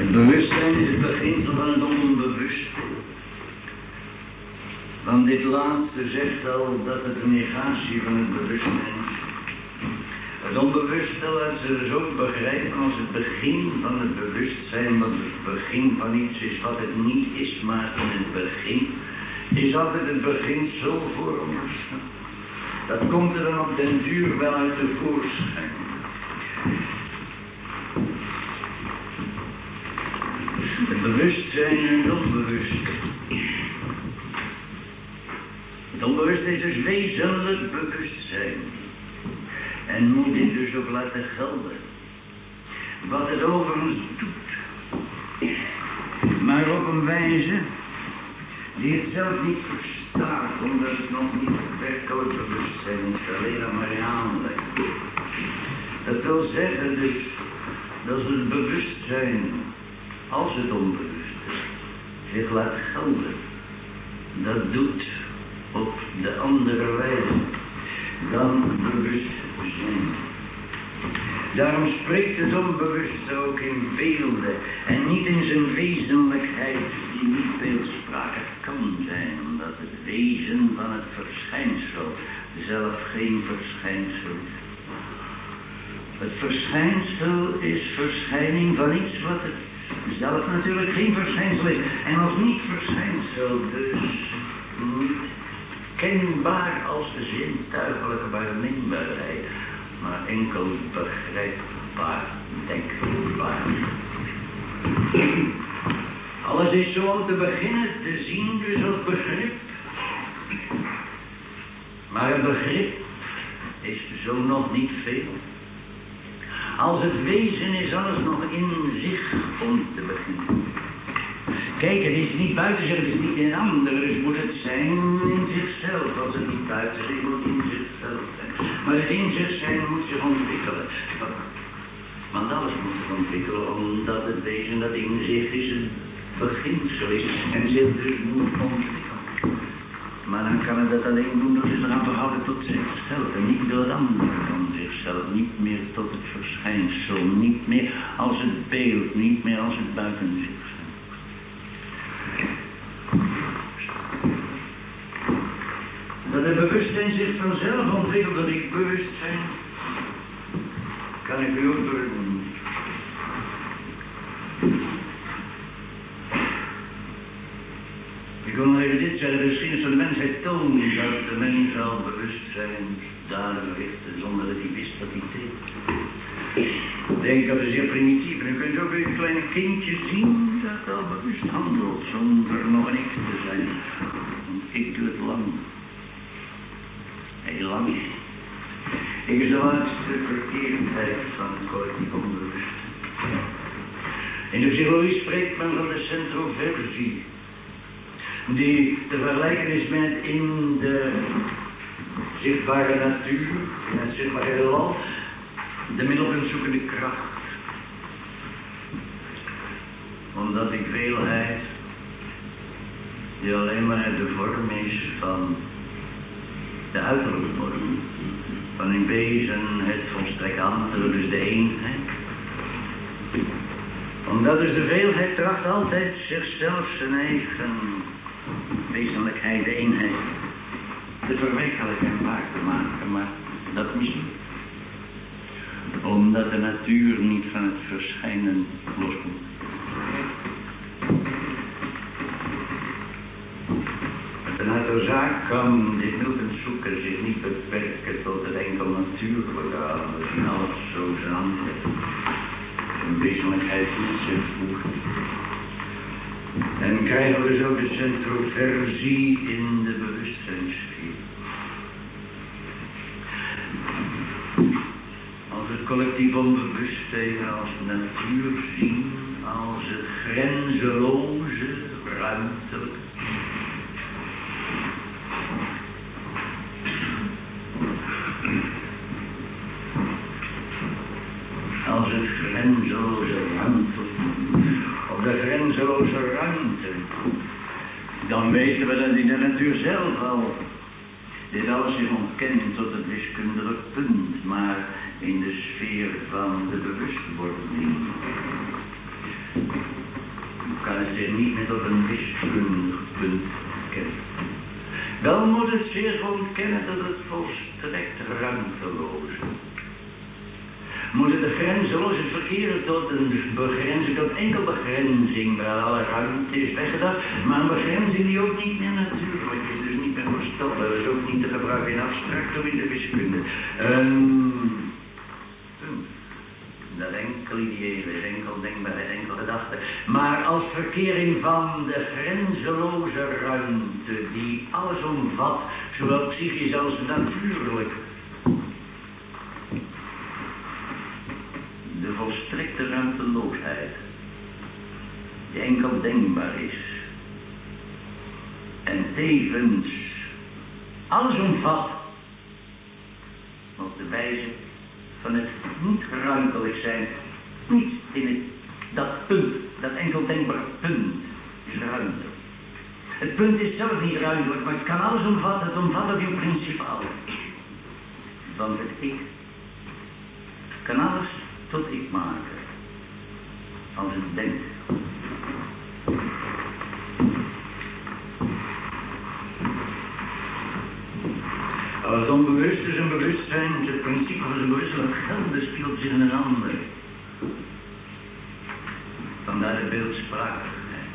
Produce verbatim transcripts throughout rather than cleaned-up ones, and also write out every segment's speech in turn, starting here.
Het bewustzijn is het beginsel van het onbewuste. Want dit laatste zegt al dat het een negatie van het bewustzijn is. Het onbewuste laat ze dus ook begrijpen als het begin van het bewustzijn, wat het begin van iets is wat het niet is, maar in het begin is altijd het beginsel voor ons. Dat komt er dan op den duur wel uit de voorschijn. Het bewustzijn en het onbewuste. Het onbewuste is dus wezenlijk bewustzijn. En moet dit dus ook laten gelden. Wat het overigens doet. Maar op een wijze die het zelf niet verstaat. Omdat het nog niet werkelijk bewustzijn is. Alleen nog maar in aanleg. Dat wil zeggen dus. Dat het bewustzijn. Als het onbewuste zich laat gelden. Dat doet op de andere wijze. Dan bewust zijn. Daarom spreekt het onbewuste ook in beelden en niet in zijn wezenlijkheid die niet beeldsprakig kan zijn, omdat het wezen van het verschijnsel zelf geen verschijnsel is. Het verschijnsel is verschijning van iets wat het zelf natuurlijk geen verschijnsel is en als niet verschijnsel dus niet kenbaar als de zintuigelijke waarneembaarheid, maar enkel begrijpbaar, denkbaar. Alles is zo om te beginnen te zien dus als begrip. Maar een begrip is zo nog niet veel. Als het wezen is alles nog in zich om te beginnen. Kijk, het is niet buiten zich, het is niet in een ander, dus moet het zijn in zichzelf. Als het niet buiten zich, moet het in zichzelf zijn. Maar het in zich zijn moet zich ontwikkelen. Want alles moet zich ontwikkelen, omdat het wezen dat in zich is, een beginsel is. En zich dus moet ontwikkelen. Maar dan kan het dat alleen doen door zich eraan te houden tot zichzelf. En niet door het andere van zichzelf. Niet meer tot het verschijnsel. Niet meer als het beeld. Niet meer als het buiten zichzelf. Dat het bewustzijn zich vanzelf ontwikkelt door die bewustzijn, kan ik u ook doordoen. Ik wil nog even dit zeggen, de geschiedenis van de mensheid toont dat de mens al bewustzijn daarin richtte zonder dat hij wist wat hij deed. Ik denk dat het zeer primitief. En u kunt ook bij een kleine kindje zien dat al bewust handelt zonder nog een ik te zijn. Een ik duurt lang. Heel lang. Ik is de laatste verkeerdheid van het collectief onbewust. In de psychologie spreekt men van de centroversie. Die te vergelijken is met in de zichtbare natuur, in het zichtbare heelal, de middelpuntzoekende kracht. Omdat die veelheid, die alleen maar de vorm is van de uiterlijke vorm, van in wezen het volstrekt andere, dus de eenheid. Omdat dus de veelheid tracht altijd zichzelf zijn eigen wezenlijkheid, de eenheid, te verwerkelijken en waar te maken, maar dat misschien. Omdat de natuur niet van het verschijnen loskomt. De natuurzaak kan dit nuttig zoeken zich niet beperken tot het enkel natuurorgaan, misschien alles zo zijn hand heeft. Zijn wezenlijkheid niet zich voegt. En krijgen we dus ook de centroversie in de bewustzijnssfeer. Als het collectief onbewustzijn als natuur zien, als het grenzeloze, ruimtelijke. Als het grenzeloze ruimte, of de grenzeloze ruimte, dan weten we dat in de natuur zelf al dit alles zich ontkent tot het wiskundig punt, maar in de sfeer van de bewustwording. kan het zich niet meer tot een wiskundig punt kennen. Wel moet het zich ontkennen dat het volstrekt ruimteloos is. Moet het de grenzeloze verkeren tot een begrenzing, tot enkel begrenzing, waar alle ruimte is weggedacht, maar een begrenzing die ook niet meer natuurlijk is, dus niet meer voorstelbaar, dus ook niet te gebruiken in abstract of in de wiskunde. Een punt. Dat enkel ideële is, enkel denkbaarheid, enkel gedachte. Maar als verkering van de grenzeloze ruimte, die alles omvat, zowel psychisch als natuurlijk. De volstrekte ruimteloosheid, die enkel denkbaar is. En tevens alles omvat op de wijze van het niet ruimtelijk zijn, niet in het, dat punt, dat enkel denkbare punt is ruimte. Het punt is zelf niet ruimtelijk, maar het kan alles omvatten, het omvat ook in principe alles. Want het ik kan alles tot ik maken, als het denkt. Als het onbewust is een bewustzijn, is het principe van zijn bewustzijn gelden speelt zich in een ander. Vandaar de beeldsprakigheid.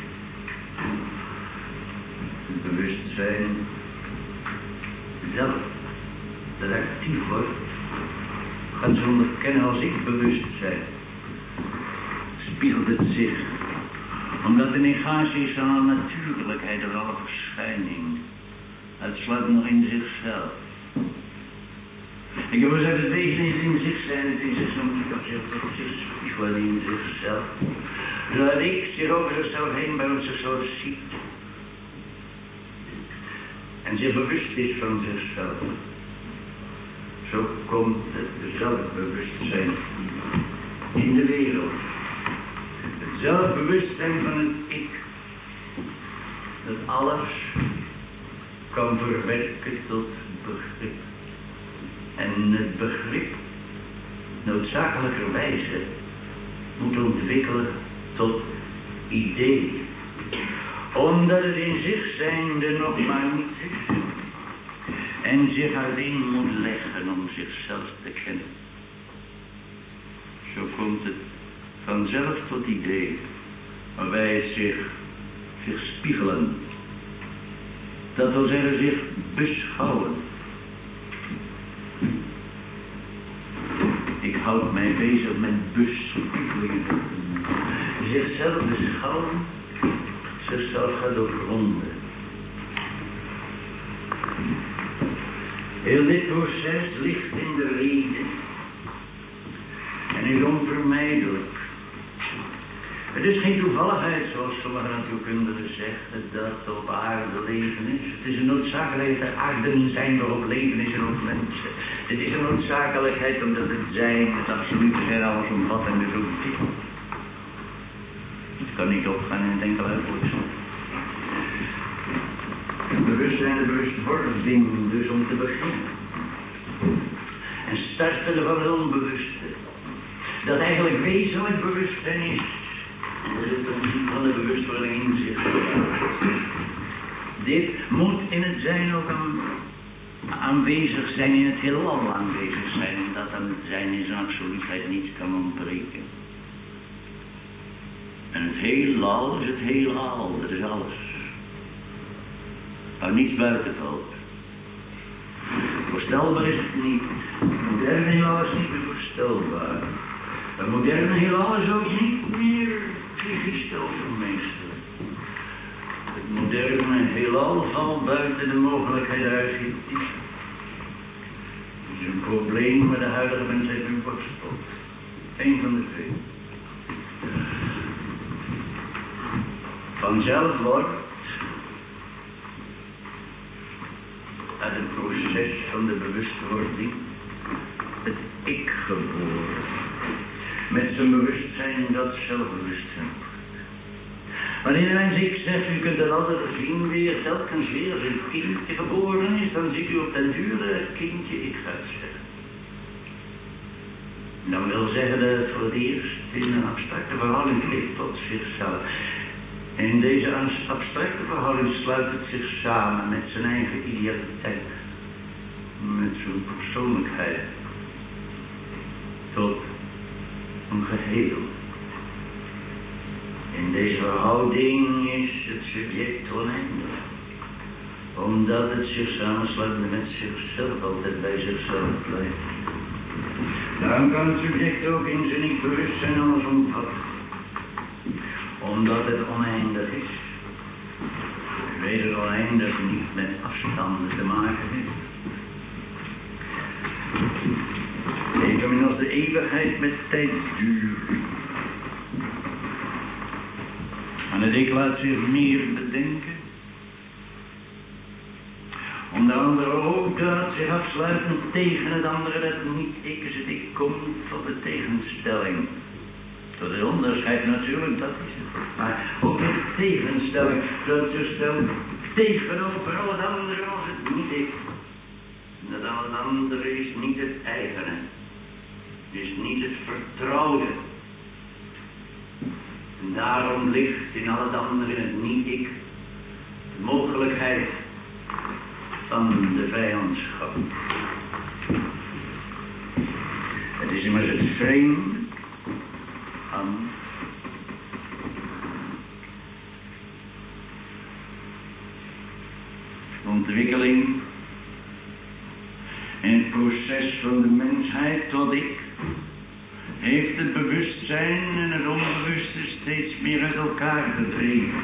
Het bewustzijn zelf, dat actief wordt, gaat zo onderkennen als ik bewustzijn. Spiegelt het zich, omdat de negatie is van alle natuurlijkheid of alle verschijning. Het sluit nog in zichzelf. Ik heb gezegd, het wezen is in zich zijn, het is zich zo niet op zich, op zich spiegelen in zichzelf. Zodat ik zich over zichzelf heen bij ons zichzelf ziet. En zich bewust is van zichzelf. Zo komt het zelfbewustzijn in de wereld. Het zelfbewustzijn van het ik. Dat alles kan verwerken tot begrip. En het begrip noodzakelijkerwijze moet ontwikkelen tot idee. Omdat het in zich zijnde nog maar niet is. En zich alleen moet leggen om zichzelf te kennen. Zo komt het vanzelf tot idee, waarbij het zich, zich spiegelen. Dat wil zeggen zich beschouwen. Ik houd mij bezig met bespiegelingen. Zichzelf beschouwen, zichzelf gaat doorgronden. Heel dit proces ligt in de reden en is onvermijdelijk. Het is geen toevalligheid, zoals sommige natuurkundigen zeggen, dat op aarde leven is. Het is een noodzakelijkheid dat aarden zijn waarop leven is en ook mensen. Het is een noodzakelijkheid omdat het zijn, het absolute zijn, alles omvat en dus ook dit. Het kan niet opgaan in het enkel uitvoersel. Het bewustzijn, de bewustwording, dus om te beginnen. En starten van het onbewuste. Dat eigenlijk wezenlijk bewustzijn is. Dat is het principe van de bewustwording in zich. Dit moet in het zijn ook aan, aanwezig zijn, in het heelal aanwezig zijn. Dat aan het zijn in zijn absoluutheid niet kan ontbreken. En het heelal is het heelal, dat is alles. Waar niets buiten valt. Voorstelbaar is het niet. Het moderne heelal is niet meer voorstelbaar. Het moderne heelal is ook niet meer psychisch te overmeesteren. Het moderne heelal valt buiten de mogelijkheid der archetypen. Het is een probleem waar de huidige mensheid nu worstelt. Eén van de twee. Vanzelf wordt uit het proces van de bewustwording het ik geboren. Met zijn bewustzijn dat zelfbewustzijn. Wanneer een mens ik zegt, u kunt dat altijd zien weer, telkens weer als een kindje geboren is, dan ziet u op den duur het kindje ik gaat zeggen. Dat wil zeggen dat het voor het eerst in een abstracte verhouding ligt tot zichzelf. In deze abstracte verhouding sluit het zich samen met zijn eigen idealiteit, met zijn persoonlijkheid, tot een geheel. In deze verhouding is het subject oneindig, omdat het zich samensluit met zichzelf, altijd bij zichzelf blijft. Daarom kan het subject ook in zijn niet-bewustzijn alles omvatten, omdat het oneindig is. Weet het oneindig niet met afstanden te maken heeft. Evenmin als de eeuwigheid met tijdsduur. En het ik laat zich meer bedenken. Om de andere ook dat zich afsluiten tegen het andere, dat niet ik is het ik komt tot de tegenstelling. Tot het onderscheid natuurlijk, dat is het. Maar ook de tegenstelling, dat zich stelt tegenover al het andere als het niet ik. Dat al het andere is niet het eigene. Is niet het vertrouwde. En daarom ligt in al het andere het niet-ik de mogelijkheid van de vijandschap. Het is immers het vreemde van ontwikkeling in het proces van de mensheid tot ik. Heeft het bewustzijn en het onbewuste steeds meer uit elkaar gedreven.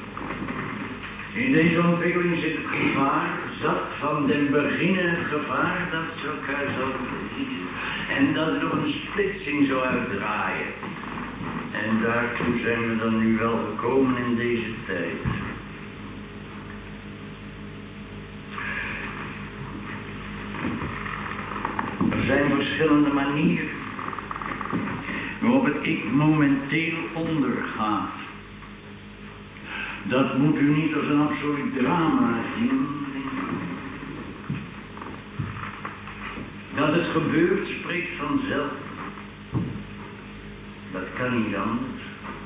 In deze ontwikkeling zit het gevaar, zat van den beginne het gevaar dat ze elkaar zouden verliezen. En dat er nog een splitsing zou uitdraaien. En daartoe zijn we dan nu wel gekomen in deze tijd. Er zijn verschillende manieren waarop het ik momenteel ondergaat. Dat moet u niet als een absoluut drama zien. Dat het gebeurt spreekt vanzelf. Dat kan niet anders.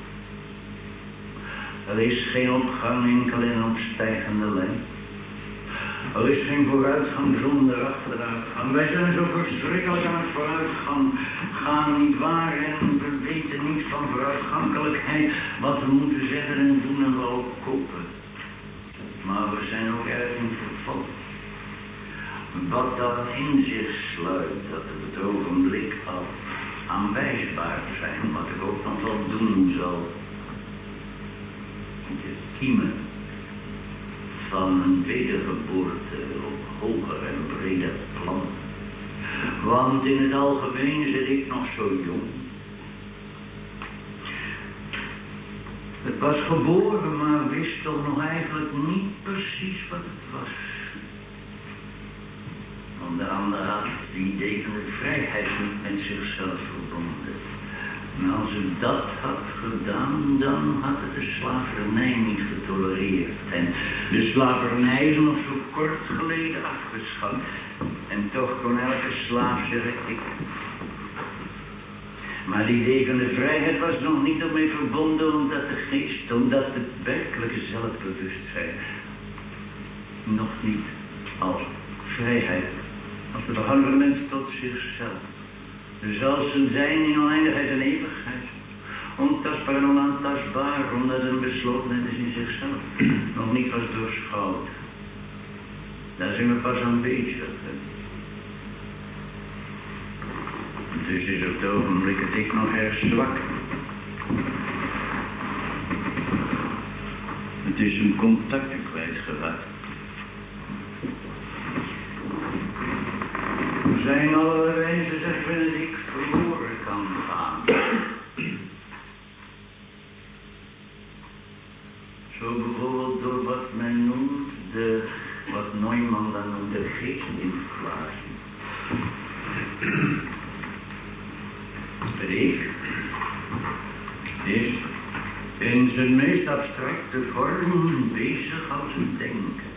Er is geen opgang enkel in opstijgende lijn. Er is geen vooruitgang zonder achteruitgang. Wij zijn zo verschrikkelijk aan het vooruitgang gaan, niet waar, en we weten niet van vooruitgankelijkheid wat we moeten zeggen en doen en we ook kopen. Maar we zijn ook erg in verval. Wat dan in zich sluit, dat het het ogenblik al aanwijsbaar zijn, wat ik ook nog wel doen zal. De kiemen van een wedergeboorte op hoger en breder plan. Want in het algemeen zit ik nog zo jong. Het was geboren, maar wist toch nog eigenlijk niet precies wat het was. Onder andere had het idee van de vrijheid niet met zichzelf verbonden. En als het dat had gedaan, dan had het de slavernij niet getolereerd. En de slavernij is nog zo kort geleden afgeschaft. En toch kon elke slaaf zeggen, ik. Maar het idee van de vrijheid was nog niet ermee verbonden, omdat de geest, omdat het werkelijke zelfbewustzijn nog niet als vrijheid, als de verhouding van de mens tot zichzelf. Dus als een zijn in oneindigheid en eeuwigheid, ontastbaar en onaantastbaar, omdat een beslotenheid is in zichzelf, nog niet was doorschouwd. Daar zijn we pas aan bezig. Dus is op het ogenblik het ik nog erg zwak. Het is een contacten kwijtgeraakt. Er zijn allerlei wijzen, zeg men, dat ik verloren kan gaan. Zo bijvoorbeeld door wat men noemt de, wat Neumann dan noemt de geestinflatie. Het ik is in zijn meest abstracte vorm bezig als een denken.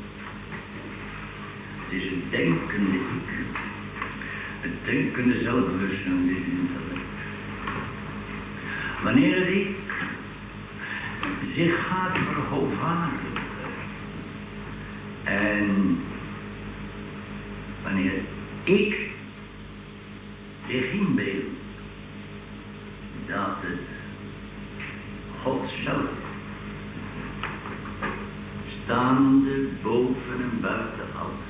Het is een denkende ik. Het denkende zelfbewustzijn, dit intellect. Wanneer het ik zich gaat verhoogvaren. En wanneer ik zich inbeeld dat het God zelf staande boven en buiten alles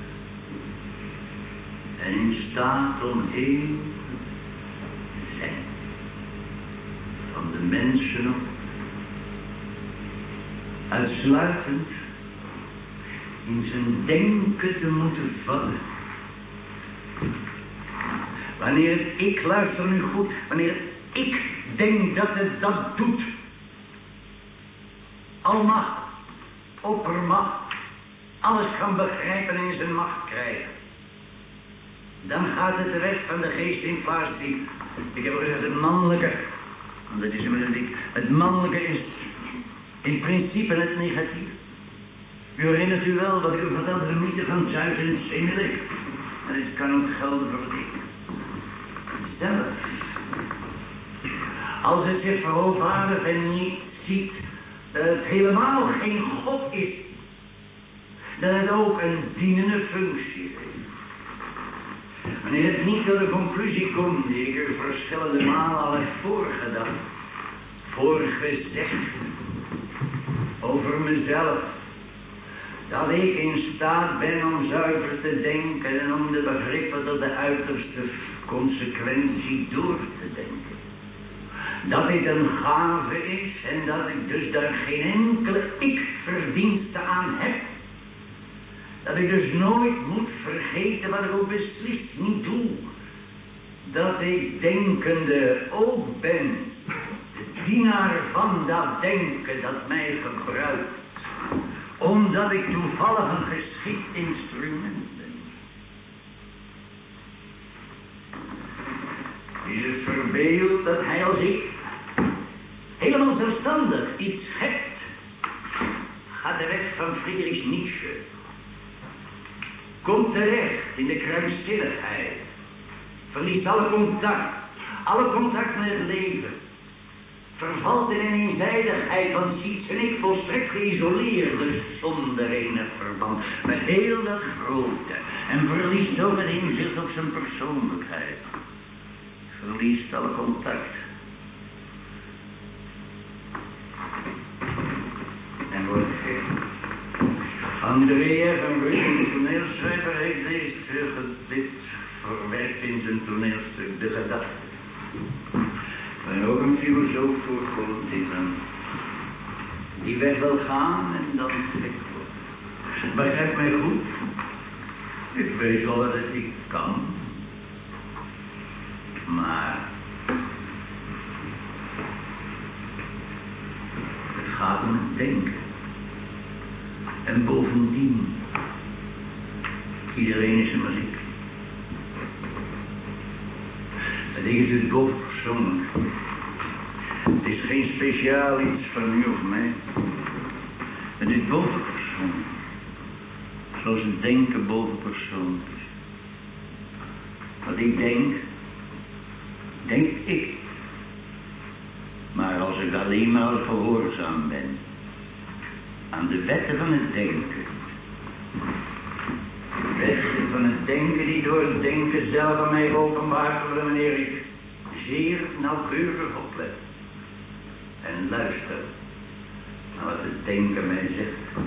en in staat om heel te zijn van de mensen op uitsluitend in zijn denken te moeten vallen. Wanneer ik, luister nu goed, wanneer ik denk dat het dat doet, almacht, oppermacht, alles kan begrijpen en in zijn macht krijgen, dan gaat het de weg van de geest in inflatie. Ik heb al gezegd, het mannelijke, want dat is inmiddels ik, het mannelijke is in principe het negatief. U herinnert u wel wat ik u vertelde, de mythe van Zeus en Semele. En het kan ook gelden voor het ik. Zelf. Als het zich verhoogvaardigt en niet ziet dat het helemaal geen God is, dat het ook een dienende functie heeft. Wanneer het niet tot de conclusie komt, die ik u verschillende malen al heb voorgedacht, voorgezegd, over mezelf, dat ik in staat ben om zuiver te denken en om de begrippen tot de uiterste consequentie door te denken. Dat dit een gave is en dat ik dus daar geen enkele ik-verdienste aan heb. Dat ik dus nooit moet vergeten wat ik ook beslist niet doe. Dat ik denkende ook ben. De dienaar van dat denken dat mij gebruikt. Omdat ik toevallig een geschikt instrument ben. Is het verbeeld dat hij als ik helemaal zelfstandig iets schept, gaat de weg van Friedrich Nietzsche. Komt terecht in de krankzinnigheid. Verliest alle contact. Alle contact met het leven. Vervalt in een eenzijdigheid van ziet en ik volstrekt geïsoleerd. Dus zonder enig verband. Met heel dat grote. En verliest ook het inzicht op zijn persoonlijkheid. Verliest alle contact. En wordt gek. Andreev, een beroemde toneelschrijver, heeft deze dit verwerkt in zijn toneelstuk De Gedachte. En ook een filosoof voor God die dan die weg wil gaan en dan gek wordt. Begrijp mij goed. Ik weet wel dat het niet kan. Maar het gaat om het denken. En bovendien, iedereen is een muziek. Het ding is het bovenpersoonlijk. Het is geen speciaal iets van u of mij. Het is bovenpersoonlijk. Zoals het denken bovenpersoonlijk is. Wat ik denk, denk ik. Maar als ik alleen maar gehoorzaam ben aan de wetten van het denken. De wetten van het denken die door het denken zelf aan mij openbaar worden wanneer ik zeer nauwkeurig oplet. En luister naar wat het denken mij zegt.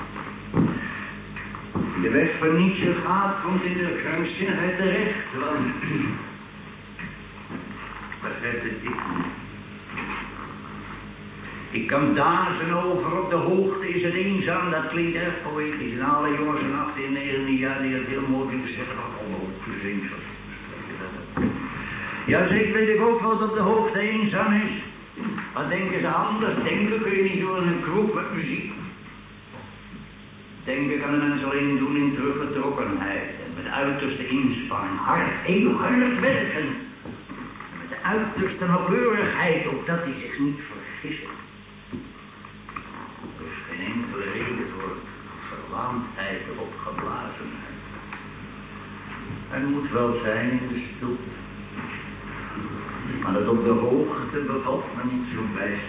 De weg van Nietzsche gaat, komt in de krankzinnigheid terecht, want begrijpt het ik niet. Ik kan dazen over op de hoogte, is het eenzaam, dat klinkt erg poëtisch. En alle jongens van achttien, negentien jaar die het heel mooi kunnen zeggen, oh, gezien zo. Ja, zeker weet ik ook wel dat op de hoogte eenzaam is. Wat denken ze anders? Denken kun je niet door een kroeg met muziek. Denken kan de mens alleen doen in teruggetrokkenheid en met uiterste inspanning. Hard, heel hard werken. En met de uiterste nauwkeurigheid, opdat hij zich niet vergissen. Er is geen enkele reden voor verwaandheid of opgeblazenheid. Er moet wel zijn in de stoel. Maar dat op de hoogte bevalt me niet zo best.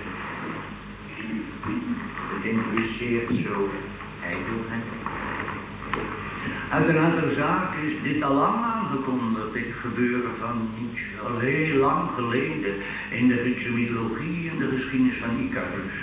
Het impliceert zo ijdelheid. Uit een andere zaak is dit al lang aangekondigd, dit gebeuren van Nietzsche, al heel lang geleden in de Griekse mythologie en de geschiedenis van Icarus.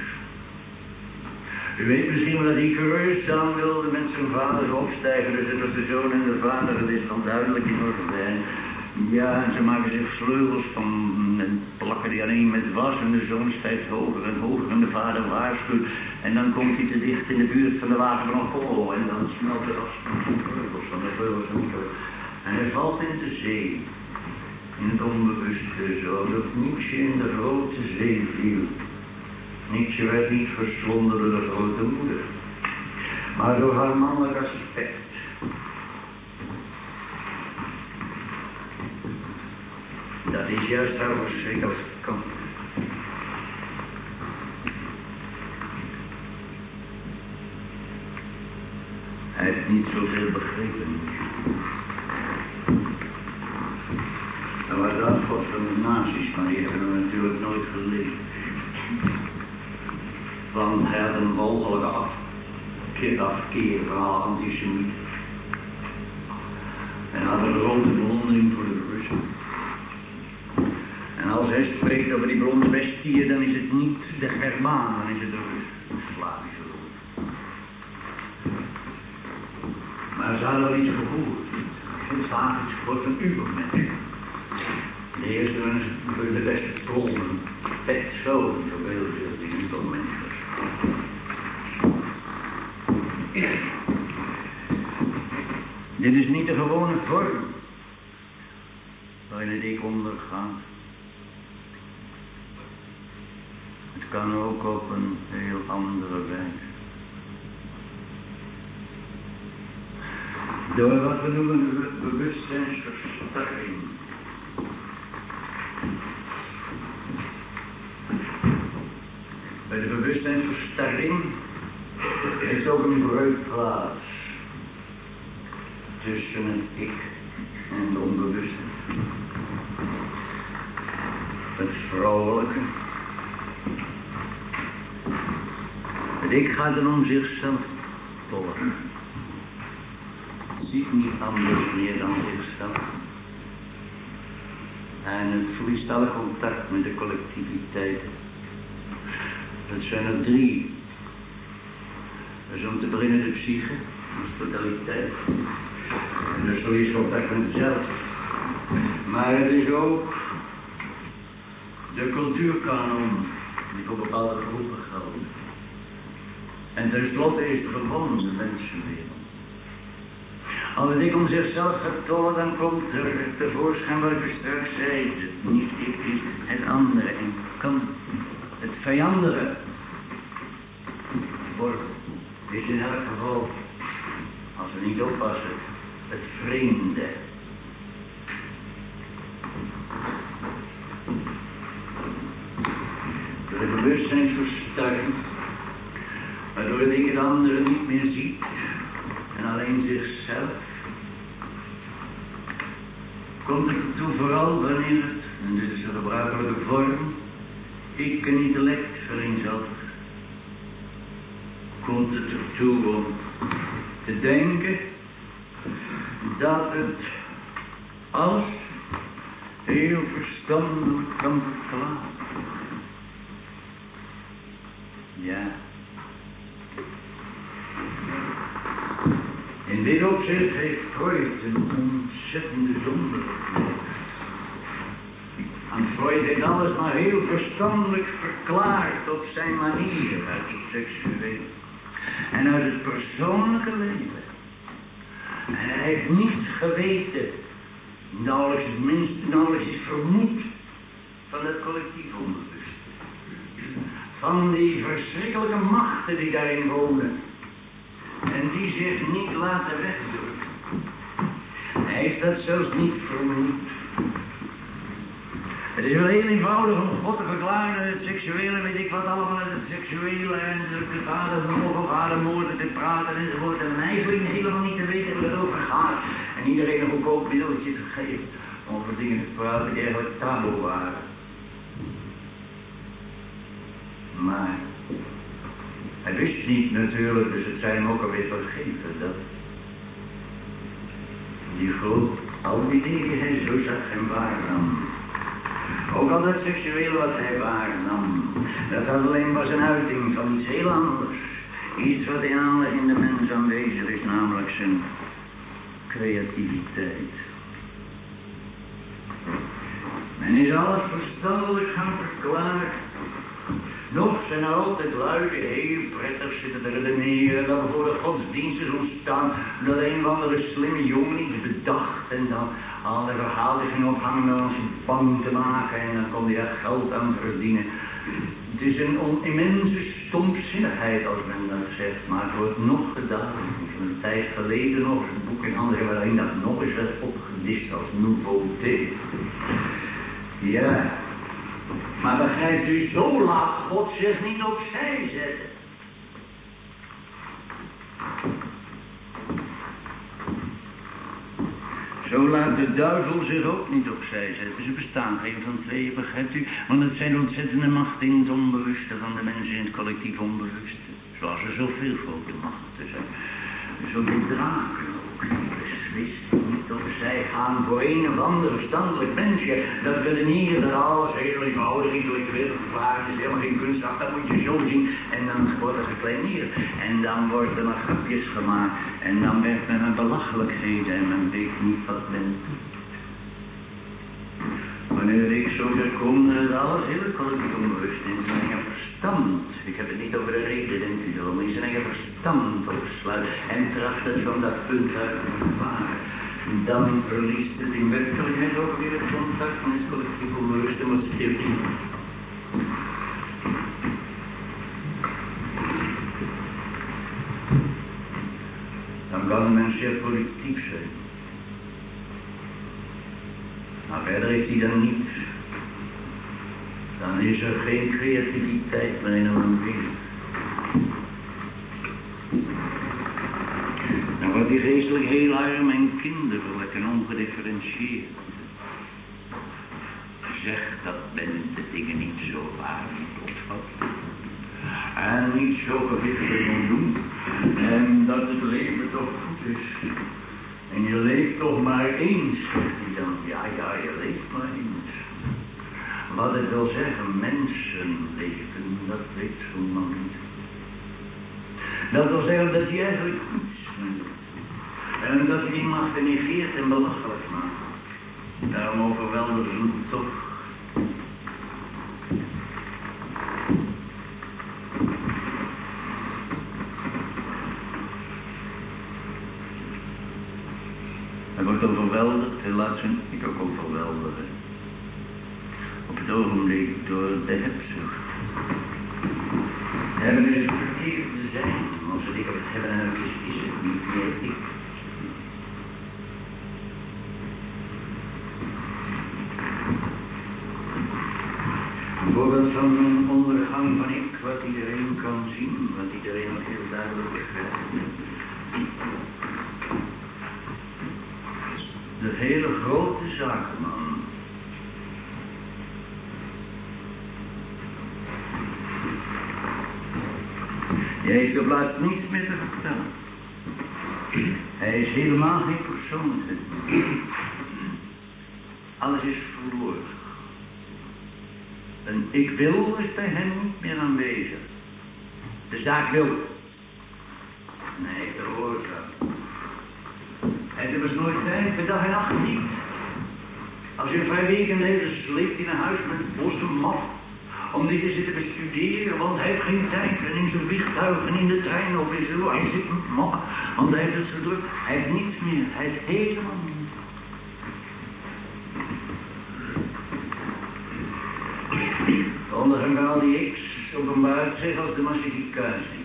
U weet misschien wel dat Icarus dan wilde met zijn vader opstijgen, dus het was de zoon en de vader, dat is dan duidelijk in orde. En ja, en ze maken zich vleugels van en plakken die alleen met was en de zoon stijgt hoger en hoger en de vader waarschuwt. En dan komt hij te dicht in de buurt van de wagen van Apollo en dan smelt er als van vleugels van de vleugels van Icarus. En hij valt in de zee, in het onbewuste, zoals dat Nietzsche in de grote zee viel. Nietzsche werd niet verslonden door de grote moeder, maar door haar mannelijk aspect. Dat is juist haar verschrikkelijk kant. Hij heeft niet zoveel begrepen. Hij was afgod van de nazi's, maar die hebben hem natuurlijk nooit gelezen. Want hij had een walgelijke afkeer, afkeer van alle antisemieten. En had een grote bewondering voor de Russen. En als hij spreekt over die blonde bestieën, dan is het niet de Germaan, dan is het de Rus, de Slavische Rus. Maar ze hadden wel iets gehoord. Geen Slavisch gehoord van Ubermensch. De eerste mensen voor de beste trollen, vet zo, zoveel die niet om mensen. Dit is niet de gewone vorm waarin het ik ondergaat. Het kan ook op een heel andere wijze. Door wat we noemen de bewustzijnsverstarring. Bij de bewustzijnsverstarring is ook een breuk plaats tussen het ik en de onbewuste. Het vrouwelijke. Het ik gaat dan om zichzelf tollen. Ziet niet anders meer dan zichzelf. En het verliest alle contact met de collectiviteit. Dat zijn er drie. Dus om te beginnen de psyche, als totaliteit. En dus verliest contact met zelf. Maar het is ook de cultuurkanon die voor bepaalde groepen geldt. En tenslotte is het verbonden de mensenwereld. Als het ik om zichzelf gaat tollen, dan komt er tevoorschijn wat ik straks zei. Het niet ik is het andere en kan het vijandere worden. Is in elk geval, als we niet oppassen, het vreemde. Door de bewustzijnsverstarring, waardoor het ik het andere niet meer ziet en alleen zichzelf, komt het ertoe vooral wanneer het, en dit is de gebruikelijke vorm, ik een intellect vereenzelvigt. Komt het ertoe om te denken dat het alles heel verstandelijk kan verklaren. Ja. In dit opzicht heeft Freud een ontzettende zonde gepleegd. En Freud heeft alles maar heel verstandelijk verklaard op zijn manier uit het seksueel en uit het persoonlijke leven. En hij heeft niet geweten, nauwelijks het minste, nauwelijks iets vermoed van het collectief onbewust. Van die verschrikkelijke machten die daarin wonen. En die zich niet laten wegdrukken. Hij heeft dat zelfs niet vermoed. Het is wel heel eenvoudig om God te verklaren, het seksuele, weet ik wat allemaal, het seksuele en de vadermoord of vadermoorden te praten enzovoort. En eigenlijk helemaal niet te weten hoe het over gaat. En iedereen een goedkoop middeltje te geven om over dingen te praten die eigenlijk taboe waren. Maar hij wist niet natuurlijk, dus het zijn ook alweer vergeten dat die groep al die dingen die hij zo zag en waarnam. Ook al dat seksueel wat hij waarnam, dat dat alleen was een uiting van iets heel anders. Iets wat in alle in de mens aanwezig is, namelijk zijn creativiteit. Men is alles verstandelijk gaan verklaren. Nog zijn er altijd lui die heel prettig zitten te redeneren dat er voor de godsdienst is ontstaan dat een of andere slimme jongen iets bedacht en dan alle verhalen ging ophangen om zich bang te maken en dan kon hij er geld aan verdienen. Het is een immense stomzinnigheid als men dat zegt, maar het wordt nog gedaan. Een tijd geleden nog een boek in handen waarin dat nog eens werd opgedist als nouveauté. Ja, maar begrijpt u, zo laat God zich niet opzij zetten. Zo laat de duivel zich ook niet opzij zetten. Ze bestaan geen van tweeën, begrijpt u? Want het zijn ontzettende machten in het onbewuste van de mensen in het collectief onbewuste. Zoals er zoveel grote machten zijn. Zo die draken ook beslist niet opzij gaan voor een of ander verstandelijk mensje. Dat redeneren dat alles heel eenvoudig intellectueel verklaard is. Helemaal geen kunstdag, dat moet je zo zien. En dan wordt er gekleineerd. En dan worden er maar grapjes gemaakt. En dan werkt men met belachelijkheden en men weet niet wat men doet. Wanneer ik zo ver kom, dat alles heel collectief onbewust in zijn eigen verstand. Ik heb het niet over de reden, denkt u wel, maar in zijn eigen verstand opsluit en tracht het van dat punt uit te ervaren. Dan verliest het in werkelijkheid ook weer het contact van het collectief onbewust en wat stilt u. Dan kan een mens zeer politiek zijn. Maar verder heeft hij dan niets. Dan is er geen creativiteit meer in een omgeving. Dan wordt hij geestelijk heel arm en kinderlijk en ongedifferentieerd. Zeg dat men de dingen niet zo waar moet opvatten. En niet zo gewichtig moet doen. En dat het leven toch goed is. En je leeft toch maar eens, zegt hij dan. Ja, ja, je leeft maar eens. Wat het wil zeggen, mensenleven, dat weet zo'n man niet. Dat wil zeggen dat hij eigenlijk niets meer doet. En dat hij die macht negeert en belachelijk maakt. Daarom overweldigt hem toch. Hij wordt overweldigd, hij laat zijn ik ook overweldigen. Op het ogenblik door de hebzucht. Hebben is het verkeerd te zijn. Als het ik op het hebben en is, is het niet meer ik. Een voorbeeld van een ondergang van ik, wat iedereen kan zien, wat iedereen ook heel duidelijk begrijpt. De hele grote zakenman. Hij heeft op laatst niets meer te vertellen. Hij is helemaal geen persoonlijkheid. Alles is verloren. En ik wil is bij hem niet meer aanwezig. De zaak wil. Nee, de oorzaak. En er was nooit tijd, per dag en nacht niet. Als je vijf weken leven sleept hij naar huis met bosse maf. Om die te zitten bestuderen, want hij heeft geen tijd. En in zijn vliegtuig en in de trein of in zo. Hij zit met maf, want hij heeft het zo druk. Hij heeft niets meer. Hij heeft helemaal niets. De ondergang van al die X openbaart zich als de massificatie.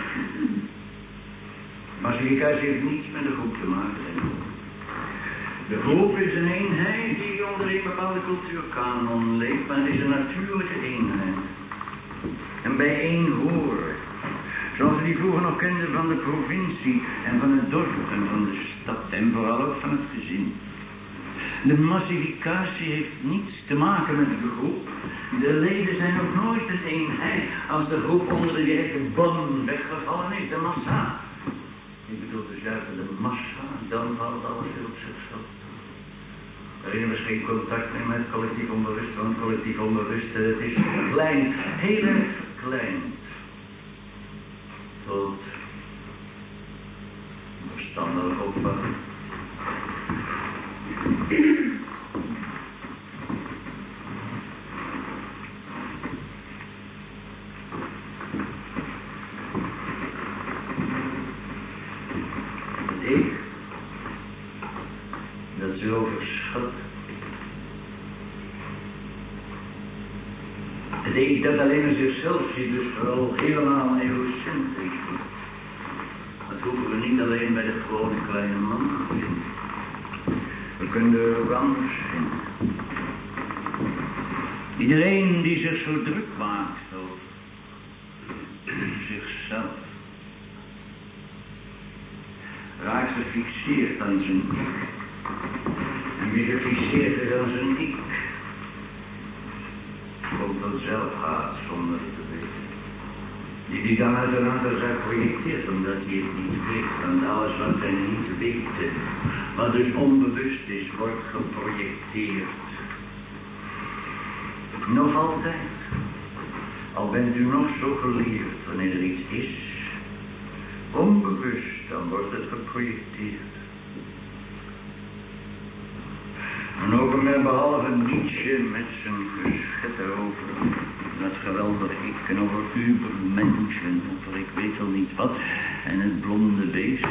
Massificatie heeft niets met de groep te maken. De groep is een eenheid die onder een bepaalde cultuurkanon leeft, maar het is een natuurlijke eenheid. Een bijeenhoor. Zoals we die vroeger nog kenden van de provincie en van het dorp en van de stad en vooral ook van het gezin. De massificatie heeft niets te maken met de groep. De leden zijn ook nooit een eenheid. Als de groep onder de directe bom weggevallen is, de massa. Ik bedoel dus juist de massa, dan valt alles weer op zichzelf. Er is geen contact meer met collectief onbewust, want collectief onbewust, het is klein, heel erg klein. Tot verstandelijk opvatten. Het ik, dat zo verschut. Het ik dat alleen in zichzelf ziet, dus vooral helemaal egocentrisch. Dat hoeven we niet alleen bij de gewone kleine man te vinden. We kunnen er ook anders vinden. Iedereen die zich zo druk maakt over zichzelf, raakt gefixeerd aan zijn ik. En wie gefixeerd is aan zijn ik, komt tot zelfhaat zonder het te weten. Die die dan uit een ander zaak projecteert, omdat hij het niet weet. Want alles wat hij niet weet, wat dus onbewust is, wordt geprojecteerd. Nog altijd. Al bent u nog zo geleerd, wanneer er iets is, onbewust, dan wordt het geprojecteerd. En ook meer behalve Nietzsche met zijn geschitter over dat geweldige ik en over ubermenschen, of ik weet al niet wat, en het blonde beest.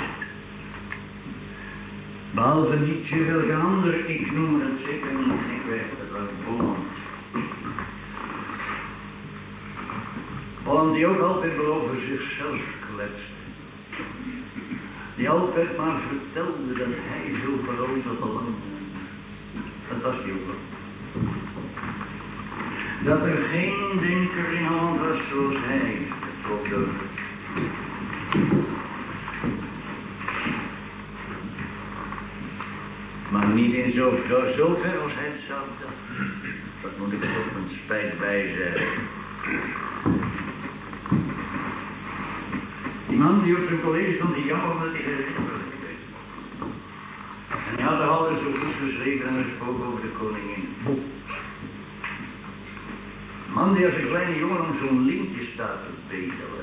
Behalve Nietzsche, welke ander ik noem het zeker niet, ik weet het wel, Bolland. Bolland die ook altijd wel over zichzelf kletste. Die altijd maar vertelde dat hij zo grote belangen. Dat was hij ook wel. Dat er geen denker in Holland was zoals hij. Dat klopt ook. Maar niet in zo, zo, zo ver als hij het zou doen. Dat moet ik er op een spijt bij zeggen. Die man die op zijn college stond, die jammer omdat hij gezegd was. En hij had er altijd zo goed geschreven en gesproken over de koningin. Een man die als een kleine jongen om zo'n lintje staat te bedelen.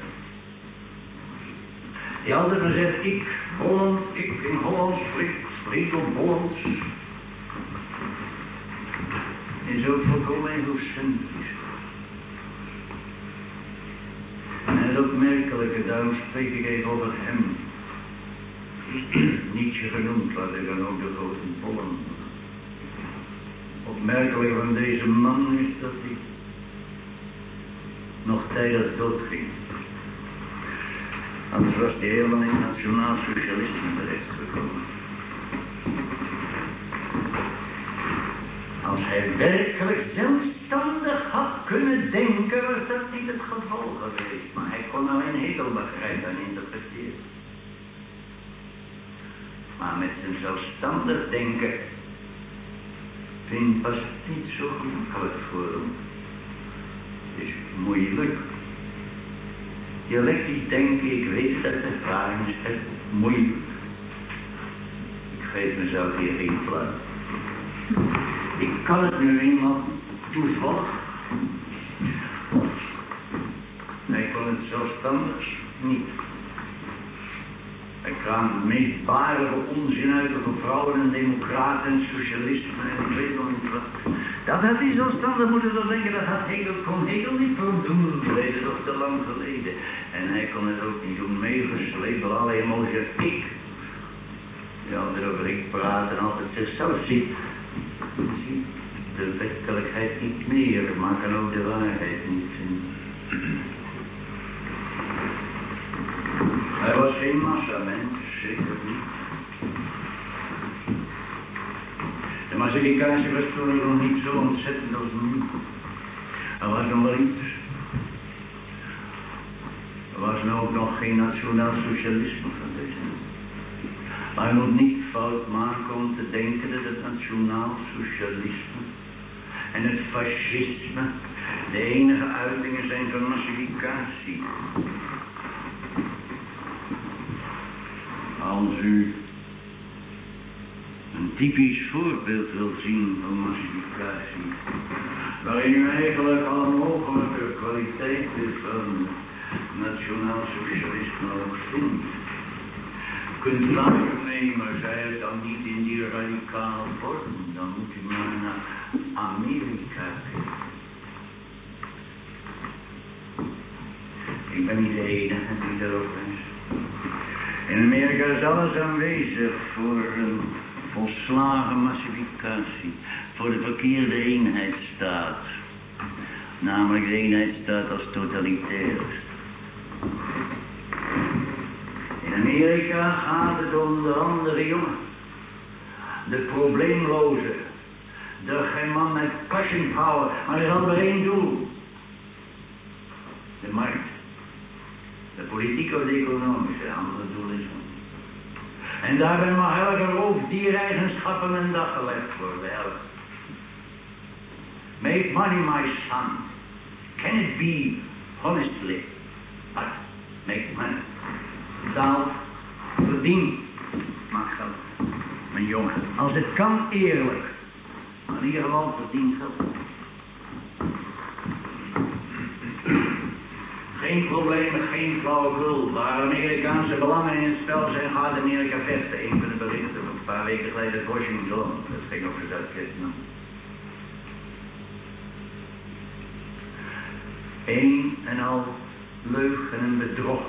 Die altijd maar zegt, ik, Holland, ik in Holland spreek, spreek op Hollands. En zo volkomen egocentrisch. En het opmerkelijke, daarom spreek ik even over hem. Nietzsche genoemd, wat ik dan ook de grote Bolland. Opmerkelijk van deze man is dat hij nog tijdig doodging. Anders was hij helemaal in nationaal socialisme terechtgekomen. Als hij werkelijk zelfstandig had kunnen denken, was dat niet het geval geweest. Maar hij kon alleen Hegel begrijpen en interpreteren. Maar met zijn zelfstandig denken vindt pas niet zo gemakkelijk voor hem. Het is moeilijk. Dialectisch denken, ik weet dat het ervaring is, het moeilijk. Ik geef mezelf hier geen flauw. Ik kan het nu eenmaal toevallig. Hij kon het zelfstandig niet. Hij kwam de meest barige onzin uit over vrouwen en democraten en socialisme en ik weet nog niet wat. Dat had hij zelfstandig moeten zo denken, dat had Hegel, kon Hegel niet voor doen, dat is toch te lang geleden. En hij kon het ook niet doen, meegesleept door alle emoties, ik. Die altijd over ik praat en altijd zichzelf ziet. Ziet de werkelijkheid niet meer, maar kan ook de waarheid niet vinden. Hij was geen massamens, zeker niet. De massificatie was toen nog niet zo ontzettend als nu. Er was nog wel iets. Er was nu ook nog geen nationaal socialisme van deze. Maar je moet niet fout maken om te denken dat het nationaal socialisme en het fascisme de enige uitingen zijn van massificatie. Als u een typisch voorbeeld wilt zien van massificatie, waarin u eigenlijk alle mogelijke kwaliteiten van nationaal socialisme ook vindt, kunt waarnemen, zij het dan niet in die radicale vorm, dan moet u maar naar Amerika kijken. Ik ben niet de enige die daarop is. In Amerika is alles aanwezig voor een volslagen massificatie, voor de verkeerde eenheidsstaat, namelijk de eenheidsstaat als totalitair. In Amerika gaat het om de andere jongen, de probleemloze, de geen man met passion power, maar er is maar één doel: de markt. De politieke of de economische, andere doel is het. En daarbij mag elke roofdiereigenschappen een dag gelegd worden, elk. Make money, my son. Can it be honestly? But make money. Betaal, verdien, maak geld. Mijn jongen, als het kan eerlijk. Maar in ieder geval verdient geld. Geen problemen, geen flauwekul. Waar Amerikaanse belangen in het spel zijn, gaat Amerika vechten. Een van de berichten van een paar weken geleden uit Washington. Dat ging over Zuid-Vietnam. Een en al leugen en bedrog.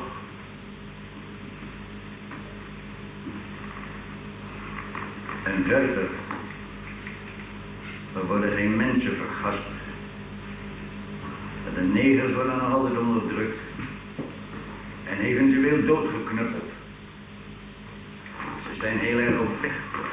En verder, er worden geen mensen vergast. De negers worden nog altijd onderdrukt en eventueel doodgeknuppeld. Ze zijn heel erg op weg.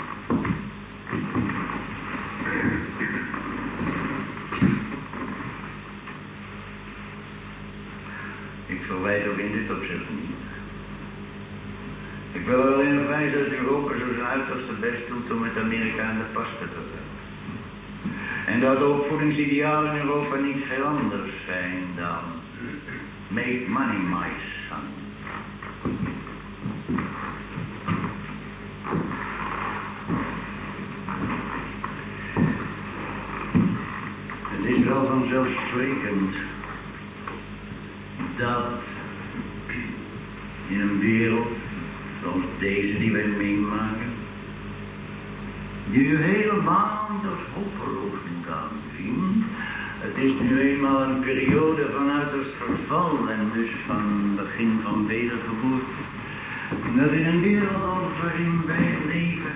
Ik verwijt ook in dit opzicht niet. Ik wil er alleen op wijzen dat Europa zo zijn uiterste best doet om met Amerika aan de pas te trekken. En dat de opvoedingsidealen in Europa niet veel anders zijn dan make money, my son. Het is wel vanzelfsprekend dat in een wereld zoals deze die wij meemaken, die u helemaal niet als hopeloos moet aanzien. Het is nu eenmaal een periode van uiterst verval en dus van begin van wedergeboorte. Dat in een wereld als waarin wij leven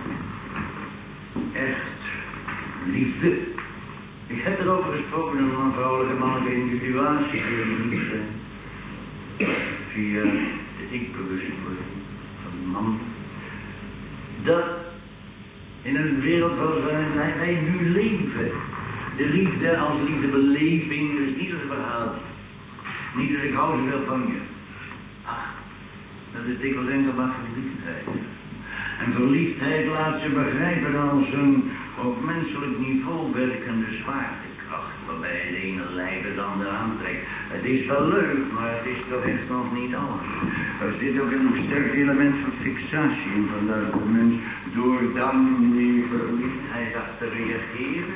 echt liefde. Ik heb erover gesproken in een vrouwelijke mannelijke individuatie die niet zijn. Via de ik-bewustwording van de man. Dat in een wereld waarin wij, wij nu leven. De liefde als liefdebeleving, dus niet als een verhaal. Niet als ik hou zoveel van je. Ach, dat is dikwijls enkel maar verliefdheid. En verliefdheid laat ze begrijpen als een op menselijk niveau werkende zwaartekracht, waarbij het ene lijf het andere aantrekt. Het is wel leuk, maar het is toch echt nog niet alles. Er zit ook een sterk element van fixatie in, vandaar dat de mens door dan die verliefdheid af te reageren,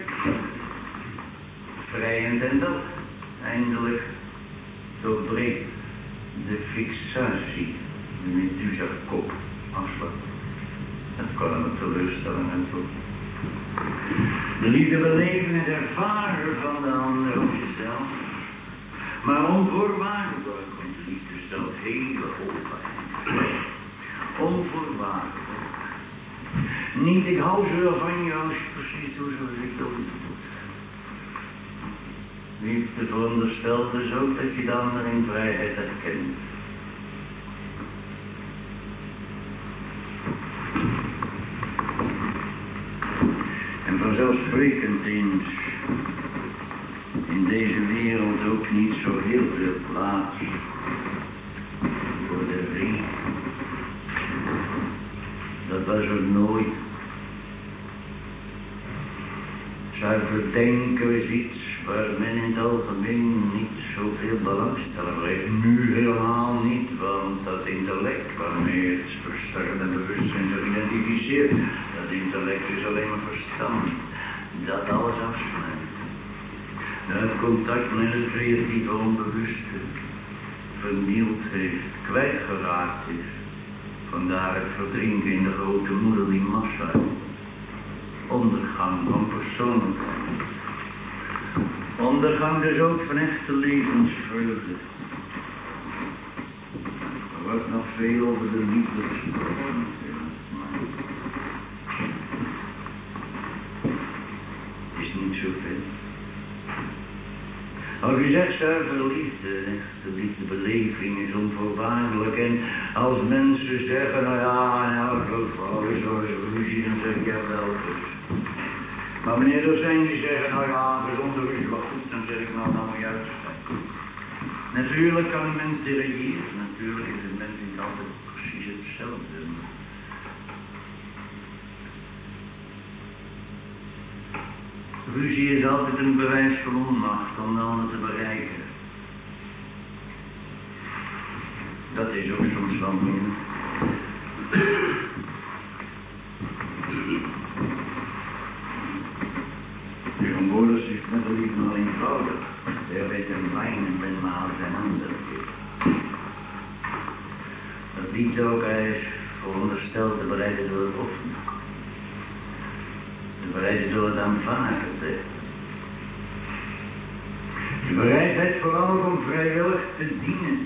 vrijend en dat eindelijk doorbreekt de fixatie de Medusa-kop afslaat. Dat kan een teleurstelling en toe. De liefde beleven en ervaren van de ander op jezelf, maar onvoorwaardelijk komt de liefde zelf hele openheid. Onvoorwaardelijk. Niet ik hou zo van je als je precies doet zoals ik dat doe. Liefde veronderstelt dus ook dat je de ander in vrijheid herkent. En vanzelfsprekend eens in deze wereld ook niet zo heel veel plaats voor de ring. was er nooit. Zuiver denken is iets waar men in het algemeen niet zoveel belangstelling heeft. Nu helemaal niet, want dat intellect waarmee het verstand en bewustzijn zich identificeert, dat intellect is alleen maar verstand, dat alles afsluit. Dat het contact met het creatieve onbewuste vernield heeft, kwijtgeraakt is. Vandaar het verdrinken in de grote moederlijke massa. Ondergang van persoonlijkheid. Ondergang dus ook van echte levensvreugde. Er wordt nog veel over de liefde gesproken. Het is niet zoveel. Als u zegt zuivere liefde, echte liefdebeleving is onvoorwaardelijk. En als mensen zeggen, nou ja, nou, groot vrouw is zo ruzie, dan zeg ik ja wel dus. Maar wanneer er zijn die zeggen, nou ja, gezonde ruzie wat goed, dan zeg ik nou, nou moet je uitsteken. Natuurlijk kan een mens reageren, natuurlijk is een mens niet altijd precies hetzelfde. Ruzie is altijd een bewijs van onmacht om de ander te bereiken. Dat is ook soms wel moeilijk. Tegenwoordig is het met de liefde al eenvoudig. Er weet een wijn en men maalt zijn handen. Dat lied ook, hij is verondersteld te bereiden door het offeren. Te bereiden door het aanvaarden. De bereidheid vooral om vrijwillig te dienen.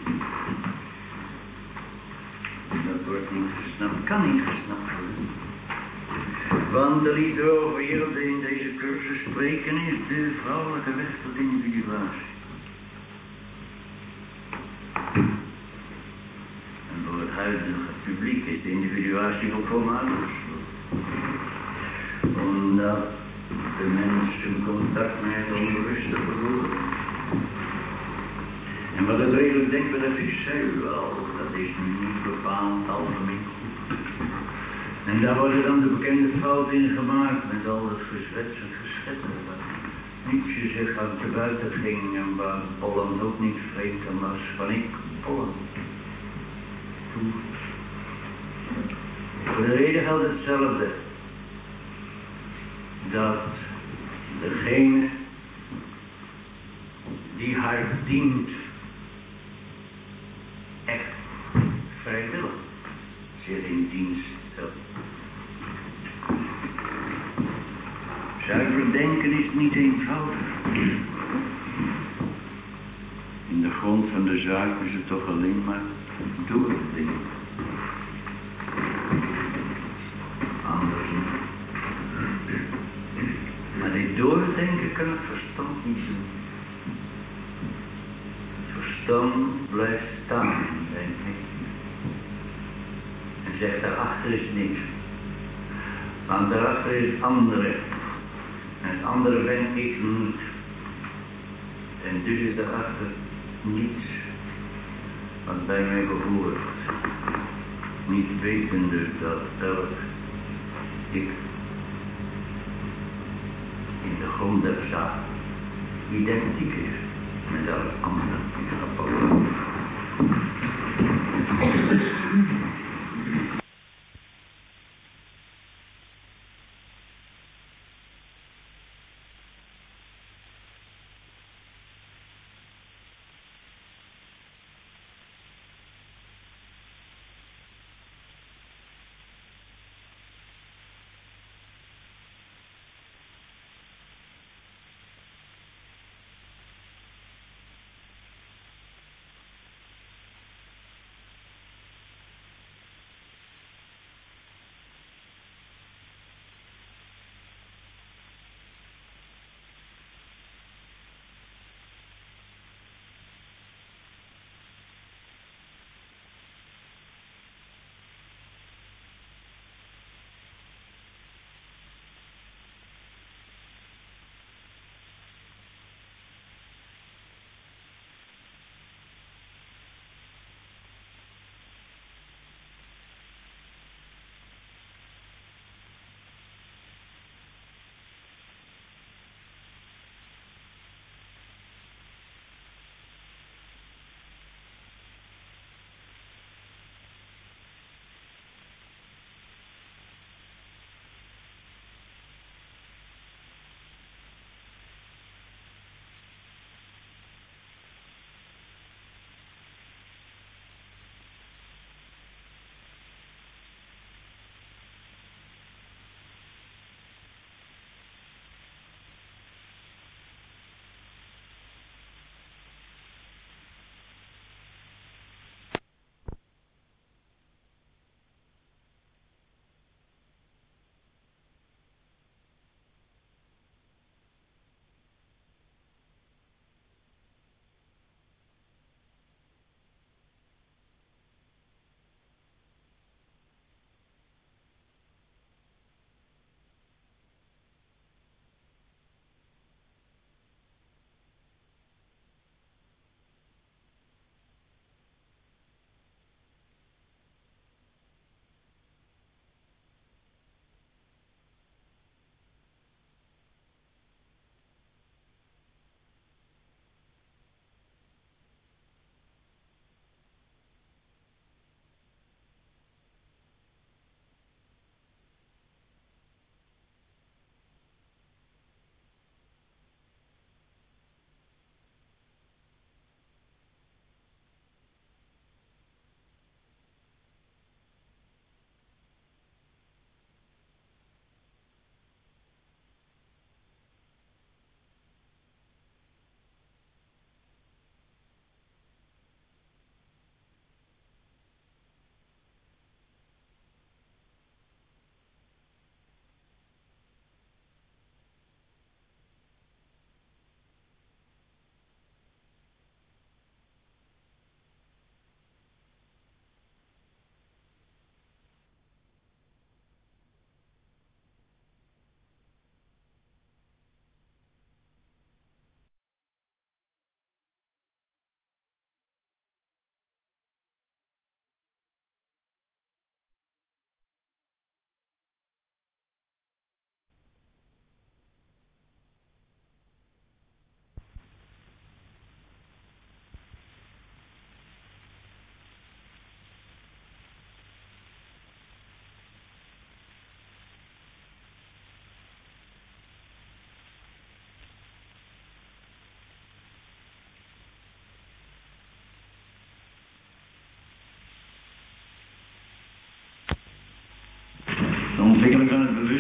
Dat wordt niet gesnapt, kan niet gesnapt worden. Want de liefde over wereld die in deze cursus spreken is de vrouwelijke weg tot individuatie. En voor het huidige publiek is de individuatie volkomen uitgesloten. Omdat de mens in contact met het onbewuste verloren. En wat het redelijk denken, dat is zij wel. Dat is niet bepaald algemeen goed. En daar worden dan de bekende fouten in gemaakt met al dat gezwets en geschetter. Nietzsche zich aan te buiten ging en waar Polland ook niet vreemd aan was van ik, Polland. Toen. Voor de reden geldt hetzelfde. Dat degene die haar dient echt vrijwillig zich in dienst stelt. Zuiver denken is niet eenvoudig. In de grond van de zaak is het toch alleen maar doordenken. Anders niet. Maar dit doordenken kan het verstand niet doen. Het verstand blijft staan, denk ik. En zegt, daarachter is niks. Want daarachter is het andere. En het andere ben ik niet. En dus is daarachter niets wat bij mij behoort. Niet wetende dat elk ik in de grond der zaak identiek is met elk ander die geboren.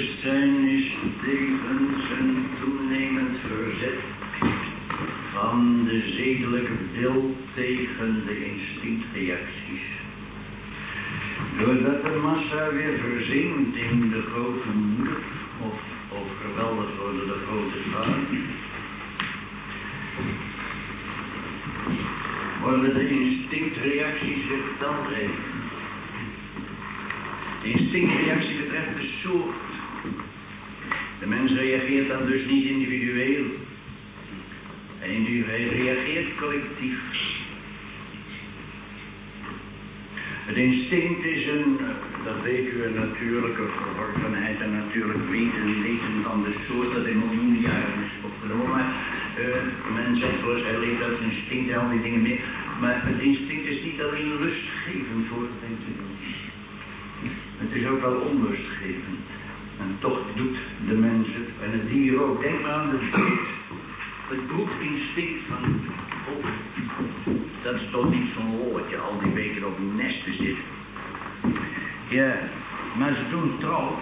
bewustzijn is tevens een toenemend verzet van de zedelijke wil tegen de instinctreacties. Doordat de massa weer verzinkt in de grote moeder, of overweldigd wordt door de grote vader, worden de instinctreacties weer talrijk. De instinctreactie betreft de soort. De mens reageert dan dus niet individueel. Hij reageert collectief. Het instinct is een, dat weet u, een natuurlijke verworvenheid, een natuurlijk weten, weten van de soort dat in miljoenen jaren is opgenomen. Maar uh, men zegt wel eens, hij leeft uit zijn instinct en al die dingen meer. Maar het instinct is niet alleen lustgevend voor het denken. Het is ook wel onlustgevend. En toch doet de mens het. En het dier ook. Denk maar aan de broed. Het broedinstinct van het volk. Dat is toch niet zo'n lolletje, al die weken op nesten zitten. Ja, maar ze doen trouw.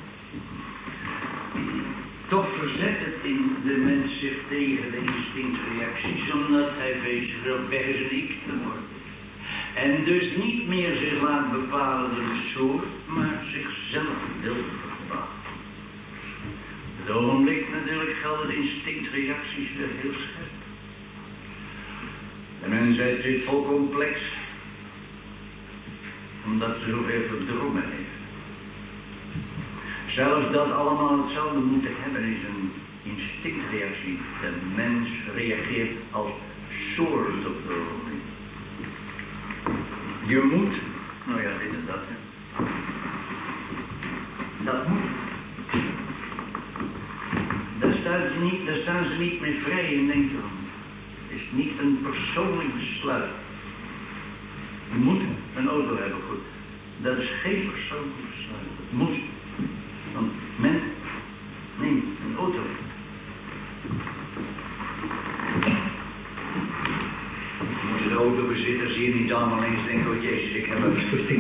Toch verzet het in de mens zich tegen de instinctreacties, omdat hij bezig is om weggezenikt te worden. En dus niet meer zich laat bepalen door de soort, maar zichzelf wil bepalen. Het ogenblik natuurlijk gelden de instinctreacties weer heel scherp. De mensheid zit vol complex, omdat ze zoveel verdrongen heeft. Zelfs dat allemaal hetzelfde moeten hebben is een instinctreactie. De mens reageert als soort op de ogenblik. Je moet, nou ja, dit en dat, hè. Dat moet. Daar staan ze niet, daar staan ze niet meer vrij in, denk erom. Het is niet een persoonlijk besluit. Je moet een auto hebben, goed. Dat is geen persoonlijk besluit. Het moet. Want men neemt een auto. Moeten de autobezitters hier niet allemaal eens denken, oh jezus, ik heb het verdiend.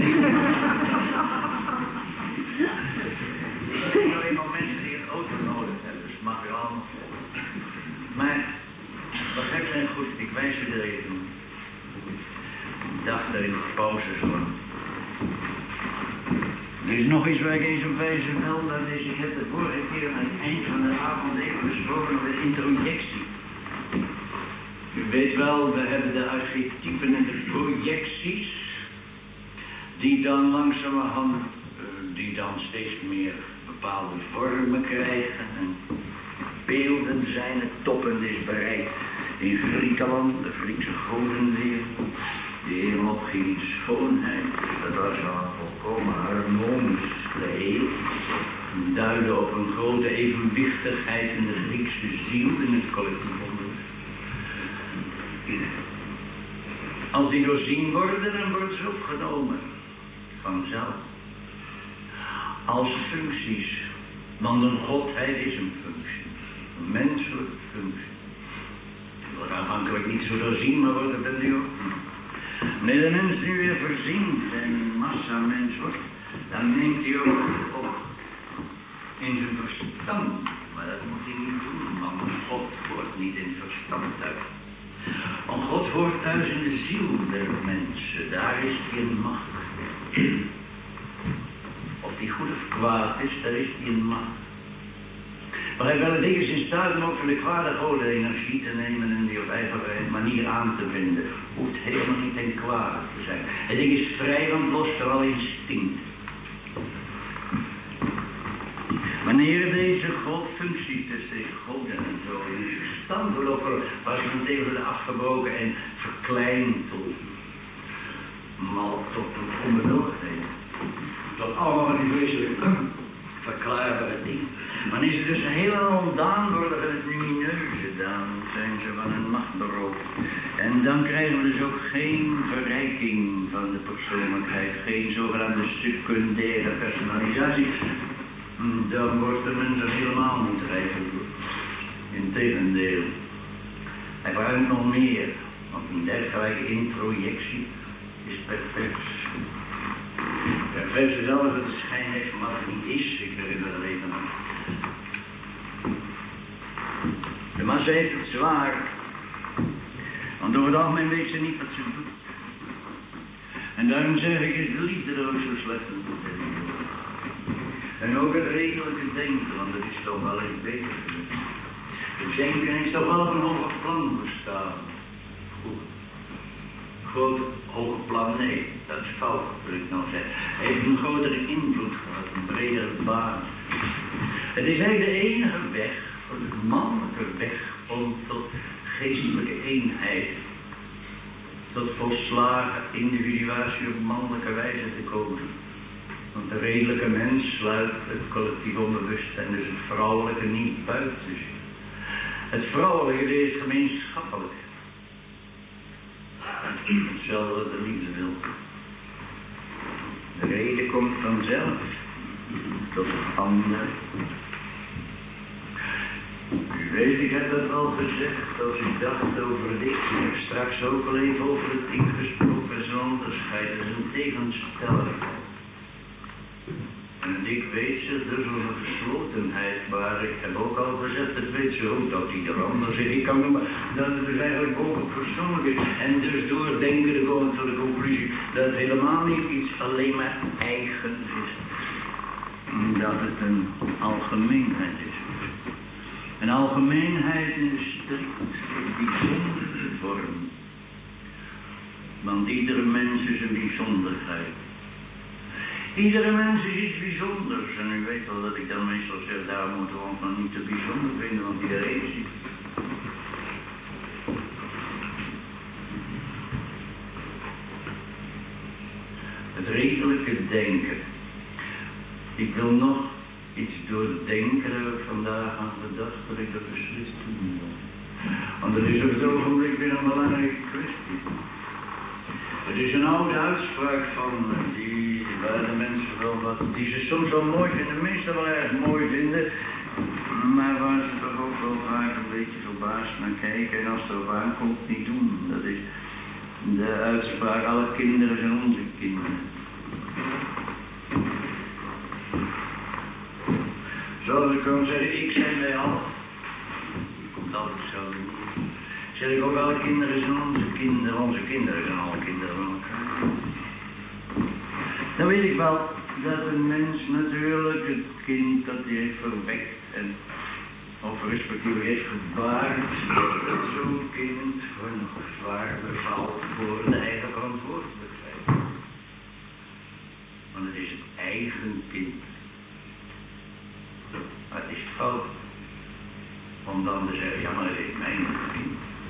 Er zijn nou eenmaal mensen die een auto nodig hebben, dus mag je allemaal. Maar, begrijp mij goed, ik wijs je er even op. Ik dacht dat in de pauze zo. Er is nog iets waar ik eens op wijzen wil, dat is, ik heb de vorige keer aan het eind van de avond even gesproken over de introjectie. U weet wel, we hebben de archetypen en de projecties, die dan langzamerhand, uh, die dan steeds meer bepaalde vormen krijgen en beelden zijn, het toppunt is bereikt in Griekenland, de Griekse godenwereld. Die helemaal opging in schoonheid, dat was al een volkomen harmonisch geheel. Duidde op een grote evenwichtigheid in de Griekse ziel, in het collectief onderwijs. Als die doorzien worden, dan worden ze opgenomen. Vanzelf. Als functies. Want een godheid is een functie. Een menselijke functie. Die wordt aanvankelijk niet zo doorzien, maar wordt het dan nu ook. Wanneer de mens nu weer verzinkt en massa-mens wordt, dan neemt hij ook op in zijn verstand. Maar dat moet hij niet doen, want God hoort niet in het verstand thuis. Want God hoort thuis in de ziel der mensen, daar is hij in macht. Of die goed of kwaad is, daar is hij in macht. Maar hij wel dingen in staat om ook van de kwade goden energie te nemen en die op eigen manier aan te vinden. Hoeft helemaal niet ten kwade te zijn. Het ding is vrij, want lost er al instinct. Wanneer deze God functie tussen goden en zo in het verstand wordt over, was men tegen de afgebroken en verkleind tot, mal tot onbenulligheid. Tot allemaal die vreselijke verklaarbare dingen. Maar is het dus helemaal ontdaan worden van het lumineuze, dan zijn ze van hun macht beroofd. En dan krijgen we dus ook geen verrijking van de persoonlijkheid, geen zogenaamde secundaire personalisatie. Dan wordt de mens er helemaal niet rijker door. Integendeel. Hij vraagt nog meer, want een dergelijke introjectie is pervers. Ja, geef ze zelf dat het schijn heeft van wat het niet is. Ik herinner er even aan. De massa heeft het zwaar. Want over het algemeen weet ze niet wat ze doet. En daarom zeg ik, is de liefde er ook zo slecht aan toe. En ook het redelijke denken, want dat is toch wel eens beter. Het denken is toch wel op een hoger plan bestaan. Goed. Groot, hoger plan, nee, dat is fout, wil ik nou zeggen. Hij heeft een grotere invloed gehad, een bredere baan. Het is eigenlijk de enige weg, de mannelijke weg, om tot geestelijke eenheid, tot volslagen individuatie op mannelijke wijze te komen. Want de redelijke mens sluit het collectief onbewust en dus het vrouwelijke niet buiten. Het vrouwelijke is gemeenschappelijk. Hetzelfde wat de liefde wil. De reden komt vanzelf tot het ander. U weet, ik heb dat al gezegd, als u dacht over het ik. Ik heb straks ook al even over het ik gesproken. Zo'n onderscheid is een tegenstelligheid. En het ik weet ze dus over geslotenheid, maar ik heb ook al gezegd, het weet ze ook dat ieder ander zich ik kan noemen, dat het dus eigenlijk ook persoonlijk is. En dus doordenken we gewoon tot de conclusie dat het helemaal niet iets alleen maar eigens is. Dat het een algemeenheid is. Een algemeenheid in de strikt bijzondere vorm. Want iedere mens is een bijzonderheid. Iedere mens is iets bijzonders. En u weet wel dat ik dan meestal zeg, daar moeten we ons nog niet te bijzonder vinden, want iedereen is iets. Het redelijke denken. Ik wil nog iets doordenken vandaag aan de dag dat ik dat beslist doen wil. Want er is op het ogenblik weer een belangrijke kwestie. Het is een oude uitspraak van die, waar de mensen wel wat, die ze soms wel mooi vinden, meestal wel erg mooi vinden, maar waar ze toch ook wel vaak een beetje verbaasd naar kijken en als het erop aankomt niet doen. Dat is de uitspraak, alle kinderen zijn onze kinderen. Zoals ik kan zeggen, ik zijn wij al. Komt altijd zo. Zeg ik ook, alle kinderen zijn onze kinderen, onze kinderen zijn alle kinderen van elkaar. Dan weet ik wel dat een mens natuurlijk het kind dat hij heeft verwekt en of respectievelijk heeft gebaard, dat zo'n kind voor nog zwaarder valt voor de eigen verantwoordelijkheid. Want het is het eigen kind. Maar het is fout om dan te zeggen, ja maar het is mijn kind.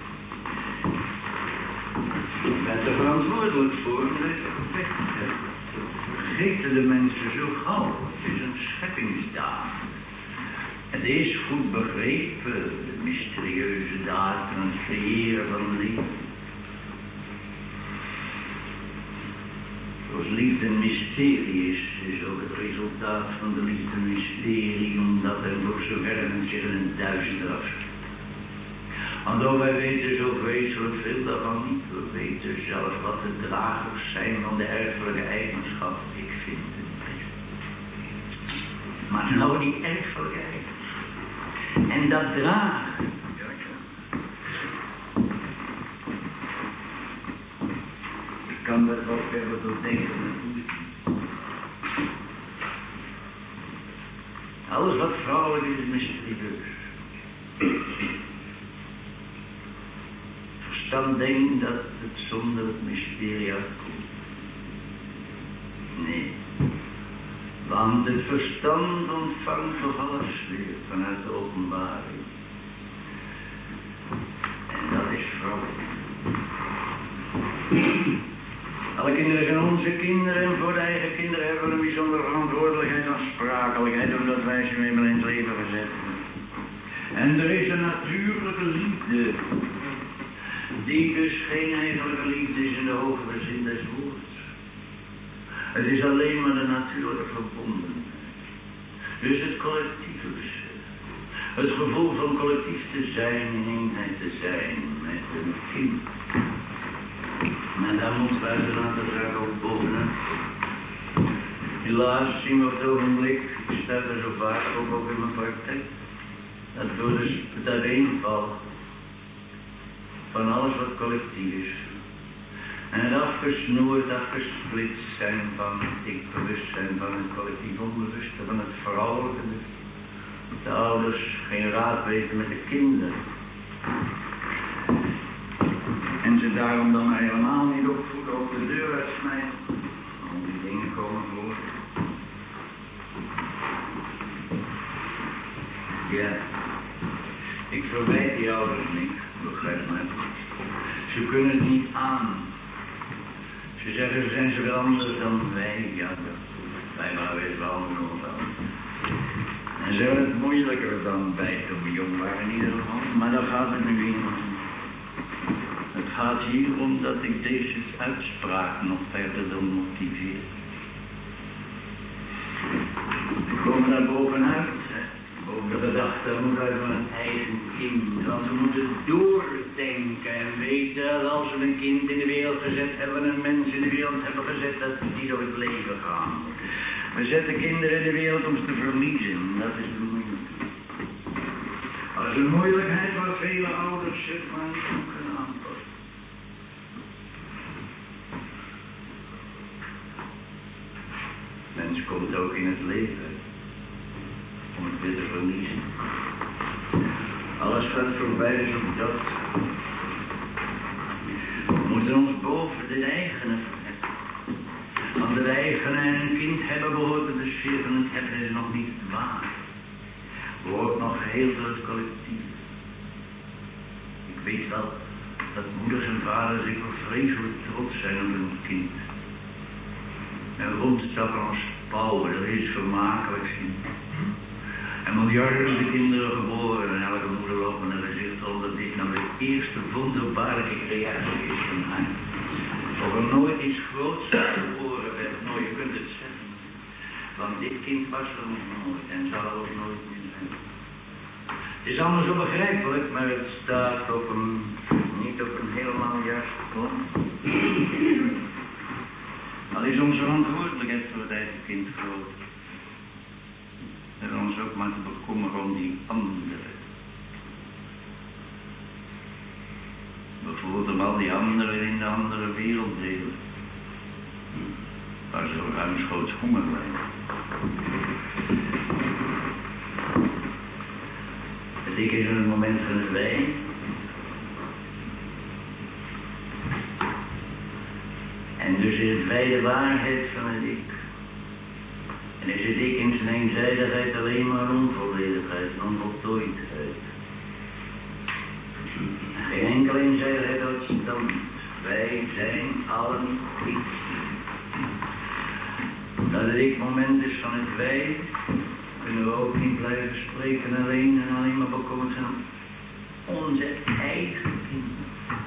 Je bent er verantwoordelijk voor, dat is toch weg. Vergeten de mensen zo gauw. Het is een scheppingsdaad. Het is goed begrepen, de mysterieuze daad van het creëren van liefde. Zoals liefde een mysterie is, is ook het resultaat van de liefde een mysterie, omdat er voor zover men zich in een duister afspeelt. Want ook wij weten zo vreselijk veel daarvan niet. We weten zelfs wat de dragers zijn van de erfelijke eigenschap. Ik vind het niet. Maar nou die erfelijke eigenschap. En dat dragen. Ja, ja. Ik kan dat wel verder doordenken. Alles wat vrouwelijk is, is mysterieus. Dan denk dat het zonder het mysterie uitkomt. Nee. Want het verstand ontvangt toch alles weer vanuit de openbaring. En dat is vrouwelijk. Alle kinderen zijn onze kinderen en voor de eigen kinderen hebben we een bijzondere verantwoordelijkheid en sprakelijkheid omdat wij ze eenmaal in het leven gezet hebben. En er is een natuurlijke liefde. Die dus geen eigenlijke liefde is in de hogere zin des woords. Het is alleen maar de natuurlijke verbondenheid. Dus het collectief besef. Het gevoel van collectief te zijn, in eenheid te zijn met een kind. Maar daar moet buiten laten zaken ook bovenaan. Helaas zien we op het ogenblik, ik sta er zo vaak op, ook in mijn praktijk, dat door dus het uiteenval van alles wat collectief is. En het afgesnoerd, afgesplitst zijn van het ik-bewustzijn, van het collectief onbewuste, van het vrouwelijke. De ouders geen raad weten met de kinderen. En ze daarom dan maar helemaal niet opvoeden, op de deur uitsmijten. Al die dingen komen voor. Ja, ik verwijt die ouders niet, begrijp me. Ze kunnen het niet aan. Ze zeggen, ze zijn zoveel anders dan wij. Ja, wij waren weer wel nog wel. En ze hebben het moeilijker dan wij toen we jong waren in ieder geval. Maar daar gaat het nu in. Het gaat hier om dat ik deze uitspraak nog verder wil motiveren. We komen daar bovenuit. Boven de gedachte moet uit van een eigen kind. Want we moeten doordenken en weten dat als we een kind in de wereld gezet hebben, een mens in de wereld hebben gezet, dat die door het leven gaan. We zetten kinderen in de wereld om ze te verliezen. Dat is de moeilijkheid. Dat is een moeilijkheid waar vele ouders zich maar niet op kunnen aanpassen. Mens komt ook in het leven om het weer te verliezen. Alles gaat voorbij, dus ook dat. We moeten ons boven de eigene verheffen. Want de eigene en een kind hebben behoort tot de sfeer van het hebben is nog niet waar. Behoort nog geheel door het collectief. Ik weet wel dat moeders en vaders ik wel vreselijk trots zijn op hun kind. En rondstappen als pauwen, dat is vermakelijk zien. En miljarden kinderen geboren en elke moeder loopt met een gezicht omdat dit nou de eerste wonderbaarlijke creatie is van haar. Of er nooit iets groots geboren werd, nou je kunt het zeggen. Want dit kind was er nog nooit en zal ook nooit meer zijn. Het is allemaal zo begrijpelijk, maar het staat op een, niet op een helemaal juiste grond. Al is onze verantwoordelijkheid voor het eigen kind groot. En ons ook maar te bekommeren om die anderen. Bijvoorbeeld om al die anderen in de andere werelddelen. Waar zo ruimschoots honger lijkt. Het ik is een moment van het wij. En dus is het wij de waarheid van het ik. En is het ik in zijn eenzijdigheid alleen maar onvolledigheid, onvoltooidheid. Geen enkele eenzijdigheid uit stand. Wij zijn allen ik. Dat het ik-moment is van het wij, kunnen we ook niet blijven spreken alleen en alleen maar bekommerd zijn om onze eigen kinderen.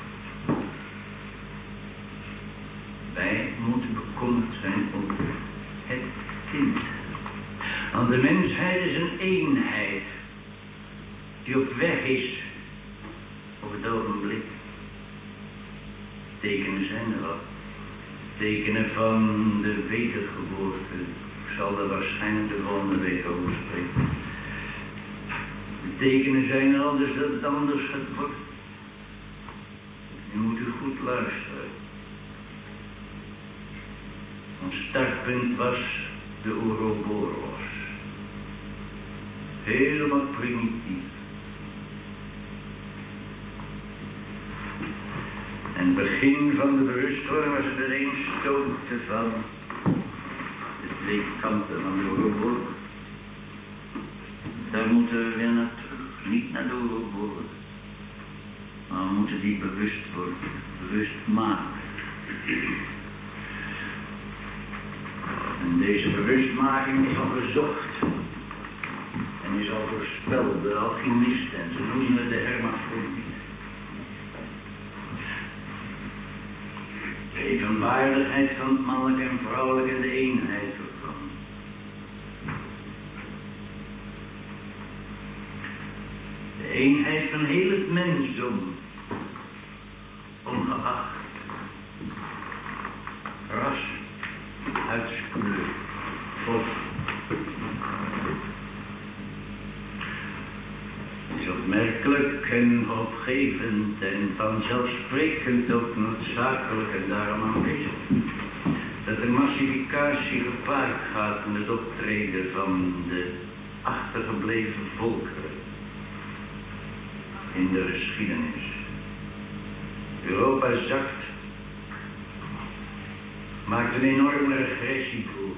Wij moeten bekommerd zijn om het kind. Want de mensheid is een eenheid die op weg is op het ogenblik. Tekenen zijn er al. Tekenen van de wedergeboorte. Ik zal er waarschijnlijk de volgende week over spreken. De tekenen zijn er al, dus dat het anders gaat worden. Nu moet u goed luisteren. Ons startpunt was de Ouroboros. Helemaal primitief. En het begin van de bewustwording was het er een stootje van de twee kanten van de Ouroboros. Daar moeten we weer naar terug. Niet naar de Ouroboros. Maar we moeten die bewust worden. Bewust maken. En deze bewustmaking is al gezocht en is al voorspeld door alchemisten en ze noemen het de hermafrodiet. De evenwaardigheid van het mannelijke en vrouwelijke en de eenheid ervan. De eenheid van heel het mensdom, ongeacht ras, huidskleur, geloof is opmerkelijk en hoopgevend en vanzelfsprekend ook noodzakelijk en daarom aanwezig. Dat de massificatie gepaard gaat met het optreden van de achtergebleven volkeren in de geschiedenis. Europa zakt, maakt een enorme regressie door.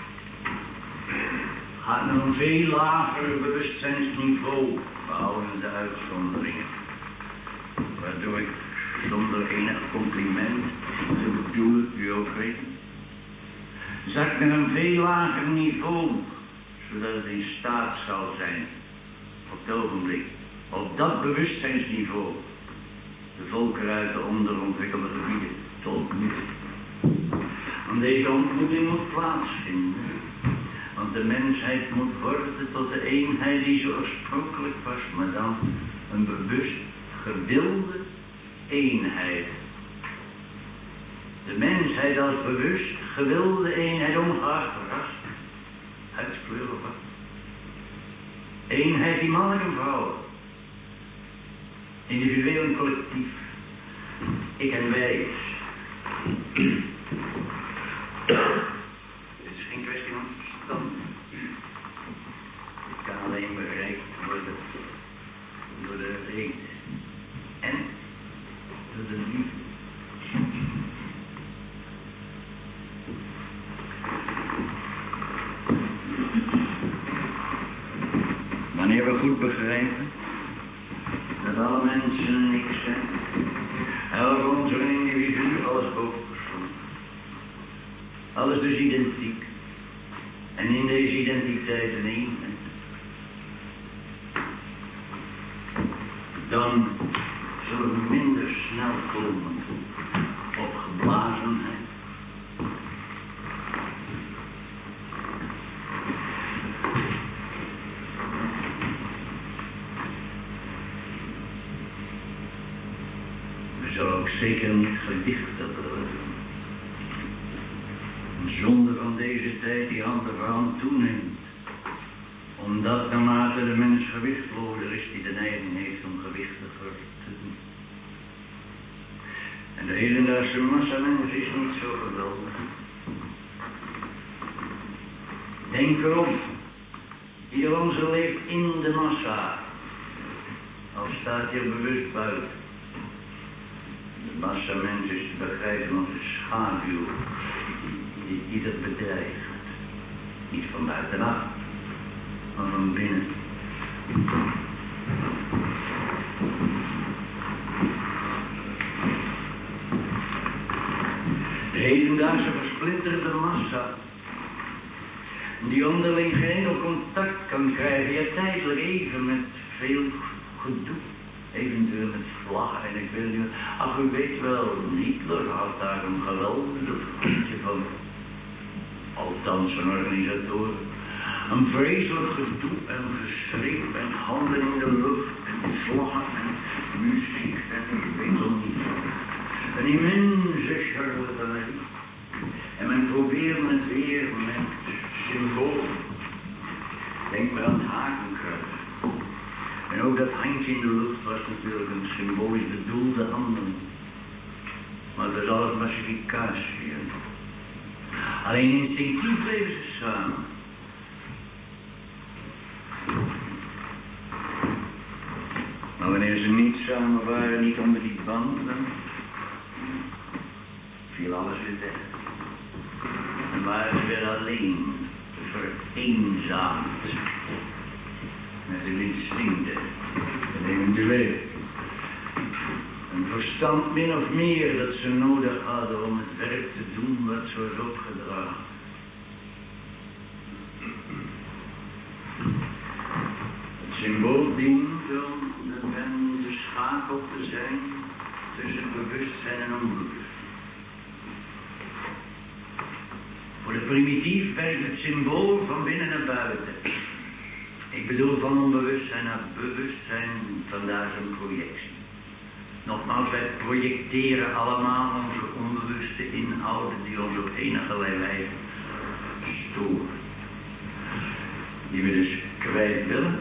Gaat naar een veel lager bewustzijnsniveau, behouden de uitzonderingen. Waardoor ik zonder enig compliment te bedoelen, u ook weet, zakt naar een veel lager niveau, zodat het in staat zal zijn, op het ogenblik, op dat bewustzijnsniveau, de volkeren uit de onderontwikkelde gebieden te ontmoeten. Want deze ontmoeting moet plaatsvinden, want de mensheid moet worden tot de eenheid die zo oorspronkelijk was, maar dan een bewust gewilde eenheid. De mensheid als bewust gewilde eenheid, ongeacht ras, huidskleur of wat. Eenheid die mannen en vrouwen, individueel en collectief, ik en wij. Het is geen kwestie van verstand. Het kan alleen bereikt worden door de reden en door de liefde. Wanneer we goed begrijpen dat alle mensen niks zijn, elk ons een individu als hoofdpersoon, alles dus identiek en in deze identiteit een eenheid, dan zullen we minder snel komen op geblazenheid. Zeker niet gedichtig worden. Een zonde van deze tijd die hand over hand toeneemt. Omdat naarmate de mens gewichtlozer is, die de neiging heeft om gewichtiger te doen. En de hedendaagse massamens is niet zo geweldig. Denk erom, ieder onze leeft in de massa. Al staat je bewust buiten. De massamens is te begrijpen als de schaduw die ieder bedrijft. Niet van buitenaf, maar van binnen. De hedendaagse versplinterde massa, die onderling geen enkel contact kan krijgen, ja tijdelijk even met veel gedoe. Eventueel met vlaggen en ik weet niet. Ach, u weet wel, Hitler had daar een geweldig vriendje van. Althans, een organisator. Een vreselijk gedoe en geschreeuw en handen in de lucht en vlaggen en muziek en ik weet nog niet. Een immense charlatanerie. En men probeert het weer met symbolen. Denk maar aan het hakenkruis. En ook dat handje in de lucht was natuurlijk een symbolisch bedoelde handeling. Maar dat is alles massificatie. Alleen instinctief bleven ze samen. Maar wanneer ze niet samen waren, niet onder die band, dan viel alles weer weg. En waren ze weer alleen, vereenzaamd. Met hun instincten en eventueel een verstand min of meer dat ze nodig hadden om het werk te doen wat ze was opgedragen. Het symbool dient om de mens de schakel te zijn tussen bewustzijn en onbewust. Voor de primitief werkt het symbool van binnen naar buiten. Ik bedoel van onbewustzijn naar bewustzijn, vandaar zijn projectie. Nogmaals, wij projecteren allemaal onze onbewuste inhouden die ons op enige wijze storen. bij het willen.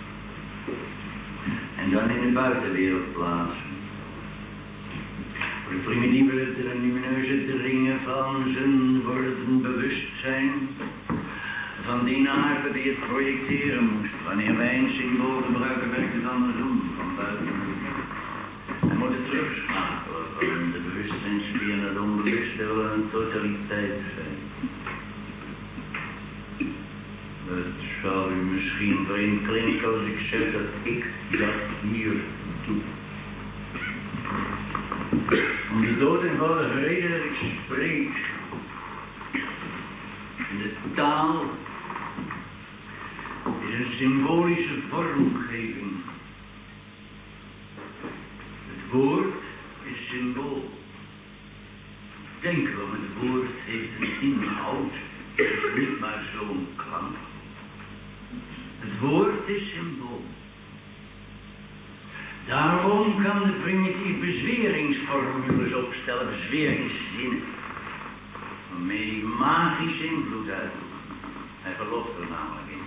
En dan in de buitenwereld plaatsen. Voor de primitieve lumineuze dringen van zijn worden bewustzijn. Van die aard die het projecteren moest. Wanneer wij een symbool gebruiken, werkt het andersom. Van buiten. En moet het terugschakelen van de bewustzijnsspier naar de onbewuste wil een totaliteit zijn. Het zou u misschien vreemd klinken als ik zeg dat ik dat hier doe. Om de dood eenvoudige reden dat ik spreek. En de taal is een symbolische vormgeving. Het woord is symbool. Denk erom, het woord heeft een inhoud. Het is niet maar zo'n klank. Het woord is symbool. Daarom kan de primitief bezweringsformules opstellen, bezweringszinnen. Waarmee hij magische invloed uitoefent. Hij gelooft er namelijk in.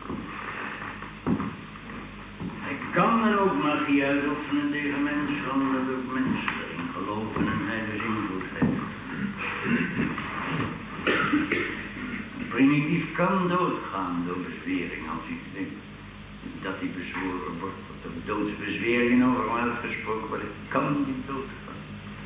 Hij kan er ook magie uitoefenen tegen mensen, omdat ook mensen erin geloven en hij dus invloed heeft. Primitief kan doodgaan door bezwering als hij denkt dat hij bezworen wordt. Dat er doodsbezweringen over hem uitgesproken worden. Kan niet doodgaan.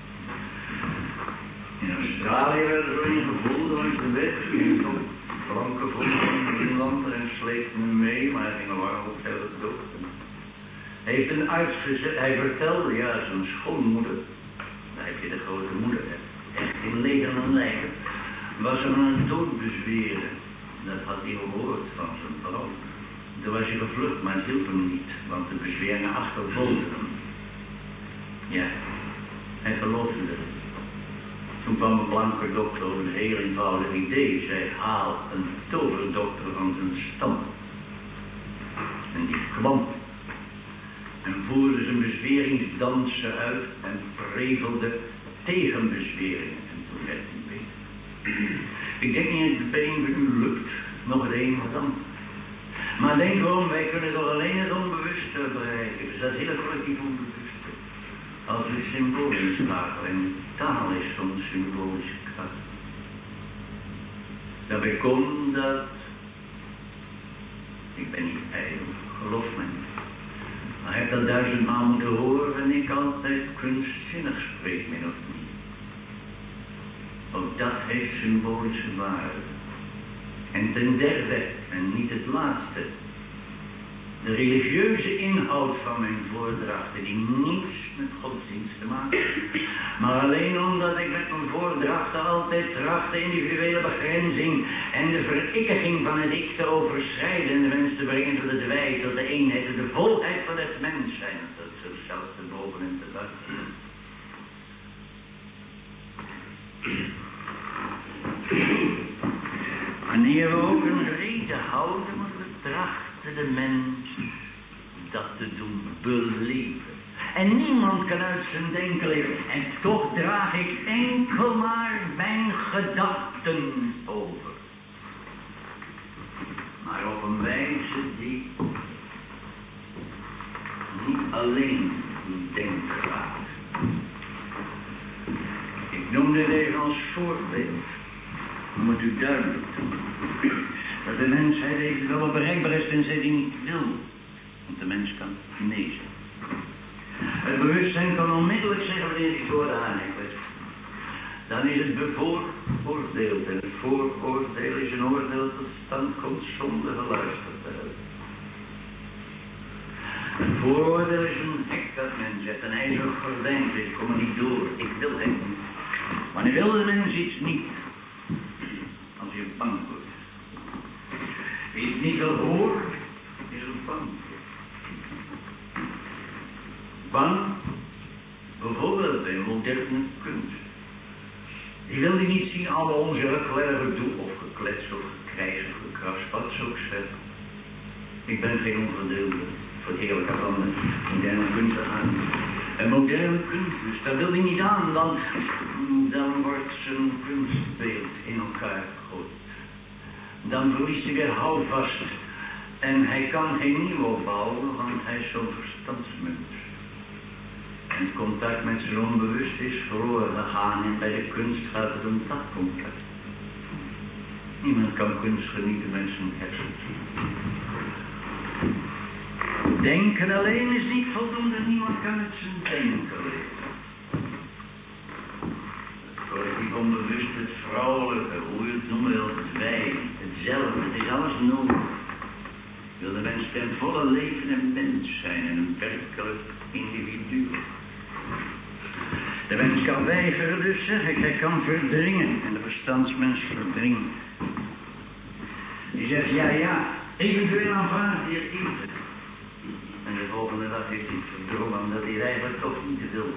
In Australië werd er een gevoel langs de weg. Ging op flanken vonden in Nederland en sleepte hem mee, maar hij ging er warm op heel het dood. Hij heeft een arts gezet, hij vertelde, ja, zijn schoonmoeder, daar heb je de grote moeder, echt in leger en lijken, was er een dood bezweren. Dat had hij gehoord van zijn vrouw. Toen was hij gevlucht, maar het hielp hem niet, want de bezweringen achtervolgden hem. Ja, hij geloofde het. Toen kwam een blanke dokter op een heel eenvoudig idee. Zij haalt een toverdokter van zijn stam. En die kwam. En voerde zijn bezweringsdansen uit en prevelde tegen bezweringen. En toen werd hij beter. Ik denk niet dat het bij een van u lukt, nog het een of ander. Maar denk erom, wij kunnen toch alleen het onbewuste bereiken. Dus dat is heel collectief onbewuste. Als we symbolen schakelen, en taal is zo'n symbolische kracht. Daarbij komt dat, ik ben niet ijdel, geloof me niet. Maar ik heb dat duizendmaal moeten horen en ik altijd kunstzinnig spreek, min of niet. Ook dat heeft symbolische waarde. En ten derde, en niet het laatste, de religieuze inhoud van mijn voordrachten, die niets met godsdienst te maken heeft, maar alleen omdat ik met mijn voordrachten altijd tracht de individuele begrenzing en de verikkiging van het ik te overschrijden en de mens te brengen tot het wij, tot de eenheid, tot de volheid van het mens zijn, dat zo zelfs te boven en te buiten. Wanneer we ook een reden houden, moeten we trachten de mens dat te doen beleven. En niemand kan uit zijn denken leven. En toch draag ik enkel maar mijn gedachten over. Maar op een wijze die niet alleen denken raakt. Ik noem dit even als voorbeeld. Dan moet u duidelijk doen dat de mensheid eventueel wel bereikbaar is tenzij die niet wil. Want de mens kan nee zeggen. Het bewustzijn kan onmiddellijk zeggen wanneer hij het woord aanneemt. Dan is het bevooroordeeld. En het vooroordeel is een oordeel tot stand komt zonder geluisterd te hebben. Het vooroordeel is een hek dat men zet. Een ijzeren gordijn. Ik kom er niet door. Ik wil het niet. Wanneer wil de mens iets niet? Als hij bang wordt. Wie het niet wil horen, is er bang voor. Bang, bijvoorbeeld bij moderne kunst. Die wil die niet zien, alle onze gekledde doe of geklets of gekrijs of gekras, wat ze ook zeggen. Ik ben geen onverdeelde verheerlijker van de moderne kunst aan. En moderne kunst, dus daar wil hij niet aan, dan, dan wordt zijn kunstbeeld in elkaar gegooid. Dan verliest hij weer houvast En hij kan geen nieuw opbouwen, want hij is zo'n verstandsmunt. En het contact met zijn onbewust is verloren gegaan en bij de kunst gaat het om dat contact. Niemand kan kunst genieten met zijn hersens. Denken alleen is niet voldoende, niemand kan het zijn denken leren. Het collectief onbewust, het vrouwelijke, hoe je het noemen wil, het wij, hetzelfde, het is alles nodig. Wil de mens ten volle leven en mens zijn en een werkelijk individu. De mens kan weigeren, dus zeg ik, hij kan verdringen en de verstandsmens verdringt. Die zegt ja, ja, eventueel aanvaardt hij het eten. En de volgende dag heeft hij het verdrongen omdat hij eigenlijk toch niet wil.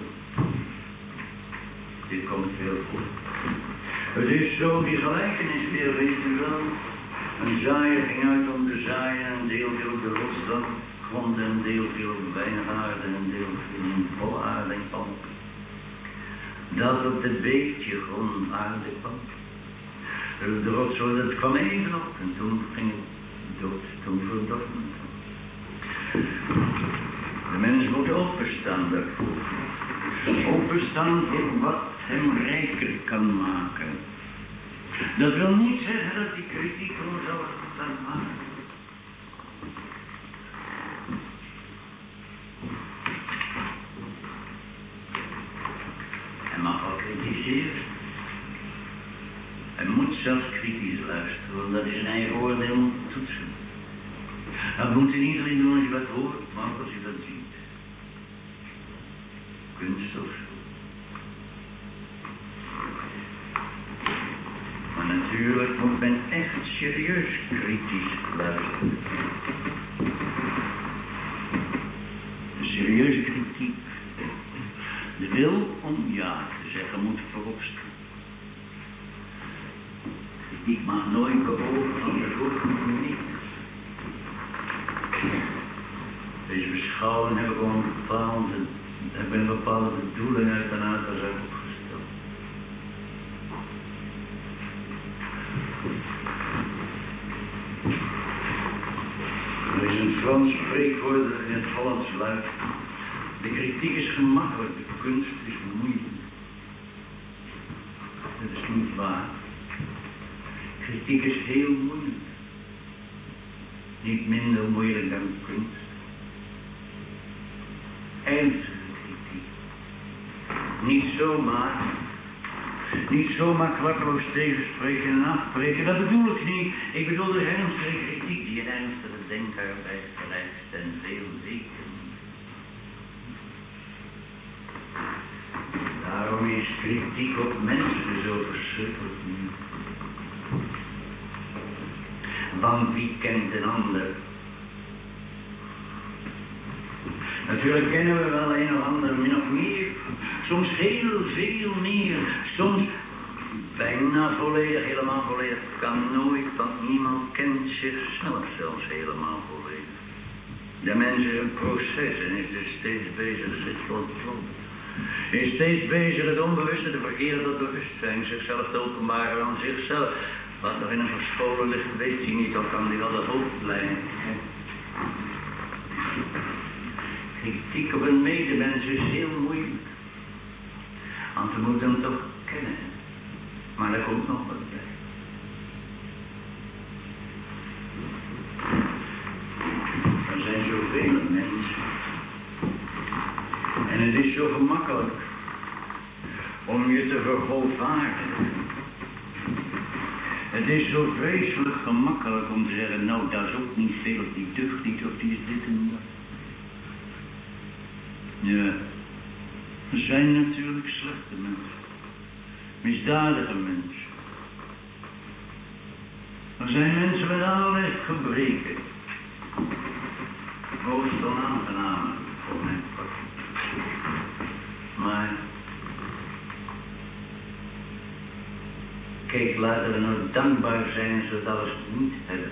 Dit komt veel voor. Het is zo, die gelijkenis weer, weet u wel. Een zaaier ging uit om te zaaien, een deel viel op de rotsdam, grond, een deel viel op weinig aarde, en een deel viel in volle aarde en pan. Dat op het beekje grond aarde kwam. De rotzooi, dat kwam even op en toen ging het dood, toen verdorven. De mens moet openstaan daarvoor. Openstaan voor wat hem rijker kan maken. Dat wil niet zeggen dat die kritiek ons alles kan maken. Hij mag wel kritiseren. Hij moet zelfs kritisch luisteren, want dat is zijn eigen oordeel om te toetsen. Dat moet hij niet alleen doen als je wat hoort, maar ook als je dat ziet. Kunst of zo. Maar natuurlijk moet men echt serieus kritisch luisteren. Een serieuze kritiek. De wil om ja te zeggen moet voorop staan. Kritiek mag nooit beogen van de volgende niet. Deze beschouwing hebben gewoon bepaalde, hebben een bepaalde bedoeling uit een aantal zijn opgesteld. Er is een Frans spreekwoord dat in het Hollands luidt. De kritiek is gemakkelijk, de kunst is moeilijk. Dat is niet waar. Kritiek is heel moeilijk. Niet minder moeilijk dan kunst. Ernstige kritiek. Niet zomaar. Niet zomaar klakkeloos tegenspreken en afbreken. Dat bedoel ik niet. Ik bedoel de ernstige kritiek die een ernstige denkarbeid vereist en veel zeker. Daarom is kritiek op mensen zo verschrikkelijk nieuw. Want wie kent een ander? Natuurlijk kennen we wel een of ander min of meer. Soms heel veel meer. Soms bijna volledig, helemaal volledig. Kan nooit, want niemand kent zichzelf zelfs helemaal volledig. De mens is een proces en is dus steeds bezig zich te ontplooien. Is steeds bezig het onbewuste te verkeren tot bewustzijn, zichzelf te openbaren aan zichzelf. Wat nog in een verscholen ligt, weet hij niet, of kan hij wel de hoofdlijn. Kritiek op een medemens is heel moeilijk. Want we moeten hem toch kennen. Maar er komt nog wat bij. Er zijn zoveel mensen. En het is zo gemakkelijk om je te verhoovaardigen. Het is zo vreselijk gemakkelijk om te zeggen, nou dat is ook niet veel, of die deugt niet, of die is dit en dat. Ja, er zijn natuurlijk slechte mensen, misdadige mensen. Er zijn mensen met allerlei gebreken. Hoogst onaangename voor mijn part. Maar kijk, laten we nou dankbaar zijn als we dat alles niet hebben.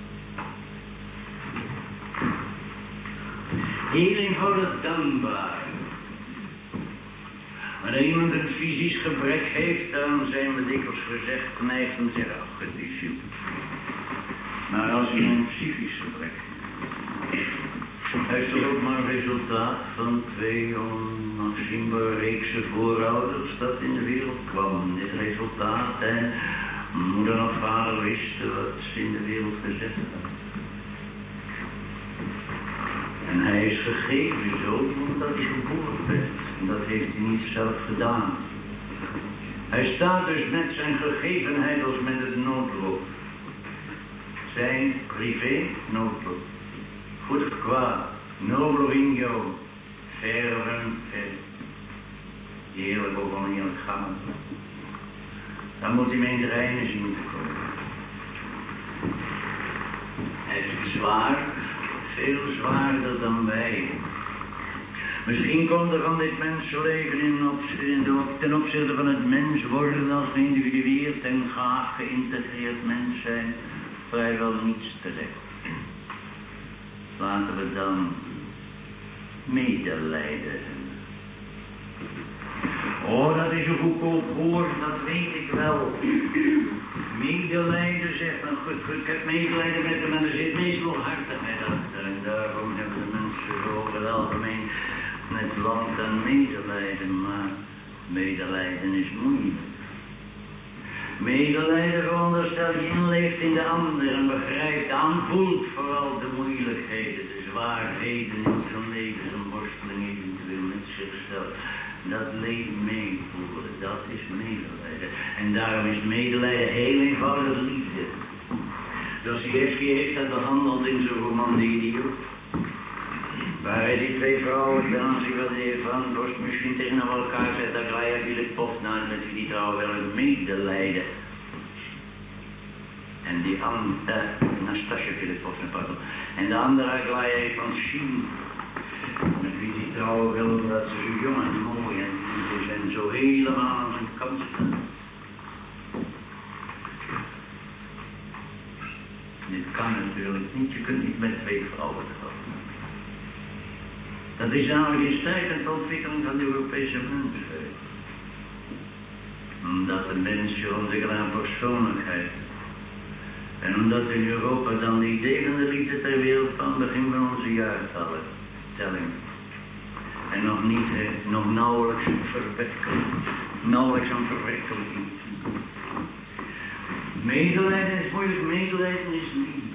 Heel eenvoudig dankbaar. Wanneer iemand een fysisch gebrek heeft, dan zijn we dikwijls gezegd geneigd om te zeggen, ach, het is goed. Maar als je een psychisch gebrek hij is toch ook maar een resultaat van twee onafzienbare reeksen voorouders dat in de wereld kwam. Dit resultaat, en moeder en vader wisten wat ze in de wereld gezet hadden. En hij is gegeven zo omdat hij geboren werd. En dat heeft hij niet zelf gedaan. Hij staat dus met zijn gegevenheid als met het noodlot. Zijn privé noodlot. Goed of kwaad, nobel of ingo, ver of unfair. Eerlijk of oneerlijk gaan. Dan moet hij mee in de reinen zien te komen. Hij is zwaar, veel zwaarder dan wij. Misschien komt er van dit mensenleven in op, in de, ten opzichte van het mens worden als geïndividueerd en gaaf geïntegreerd mens zijn vrijwel niets terecht. Laten we dan medelijden. Oh, dat is een goedkoop woord, dat weet ik wel. Medelijden zegt, nou goed, goed, ik heb medelijden met hem en er zit meestal hartigheid achter. En daarom hebben de mensen zo over het algemeen met land en medelijden, maar medelijden is moeilijk. Medelijden veronderstel je inleeft in de ander en begrijpt, aanvoelt vooral de moeilijkheden, de zwaarheden in zijn leven, zijn worsteling eventueel met zichzelf. Dat leven meevoelen, dat is medelijden. En daarom is medelijden heel eenvoudig liefde. Dostoevsky heeft dat behandeld in zijn roman De Idioot. Waar hij die twee vrouwen ten aanzien van de heer Van Dorst misschien tegenover elkaar zet, dat Glaya Filipovna met wie die trouwen wel een medelijden. En die andere, uh, Nastasja Filipovna, pardon. En de andere Glaya van Schien, met wie die trouwen wil omdat ze zo jong en mooi en ze zijn zo helemaal aan zijn kant staan. Dit kan natuurlijk niet, je kunt niet met twee vrouwen trouwen. Dat is namelijk in strijd met de ontwikkeling van de Europese mensheid. Omdat de mens zich ontwikkelt aan persoonlijkheid. En omdat in Europa dan de idee van de liefde ter wereld van begin van onze jaartallen, telling. En nog niet, he, nog nauwelijks een verwekkeling. Nauwelijks een verwekkeling. Medelijden is moeilijk, medelijden is liefde.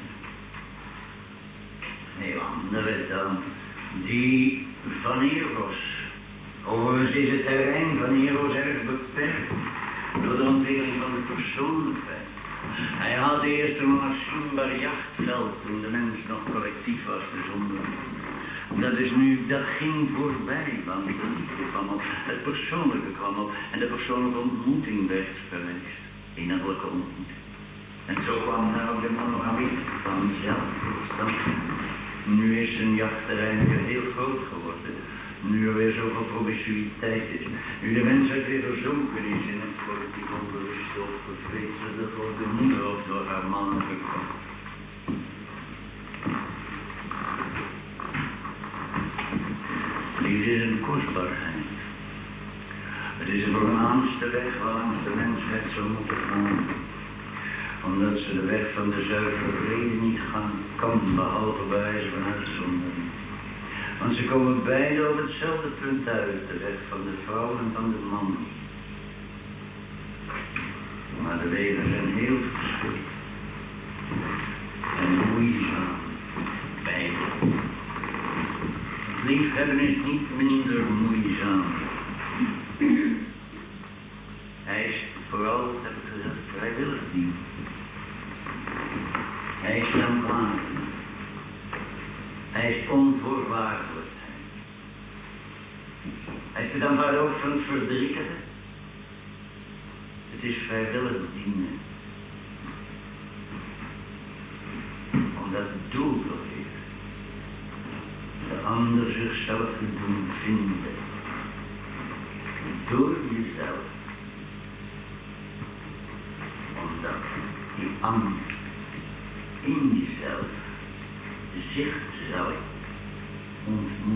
Heel andere dan die van Eros. Overigens is het terrein van Eros erg beperkt door de ontwikkeling van de persoonlijkheid. Hij had eerst een onafzienbaar jachtveld toen de mens nog collectief was, de zonde. Dat is nu, dat ging voorbij, want de liefde kwam op, het persoonlijke kwam op en de persoonlijke ontmoeting werd verweest. Innerlijke ontmoeting. En zo kwam daar ook de monogamie van zelfverstand. Nu is zijn jachtterrein weer heel groot geworden. Nu er weer zoveel promiscuïteit is. Nu de mensheid weer verzonken is in een politiek onbewust of gevreesde door de moeder of door haar man gekomen. Liefde is een kostbaarheid. Het is de voornaamste weg waarlangs de mensheid zou moeten gaan. Omdat ze de weg van de zuivere vrede niet gaan kan, behalve bij wijze van uitzondering. Want ze komen beide op hetzelfde punt uit, de weg van de vrouw en van de man. Maar de wegen zijn heel verschillend. En moeizaam. Beide. Het liefhebben is niet minder moeizaam. Hij is vooral, heb ik gezegd, vrijwillig dien. Hij is aanvaardend. Hij is onvoorwaardelijk. Hij is het aanvaard ook van het verdrietigen. Het is vrijwillig dienen. Omdat het doel toch heeft. De ander zichzelf te doen vinden. Door jezelf. Omdat die ander in jezelf de zicht zal ontmoeten.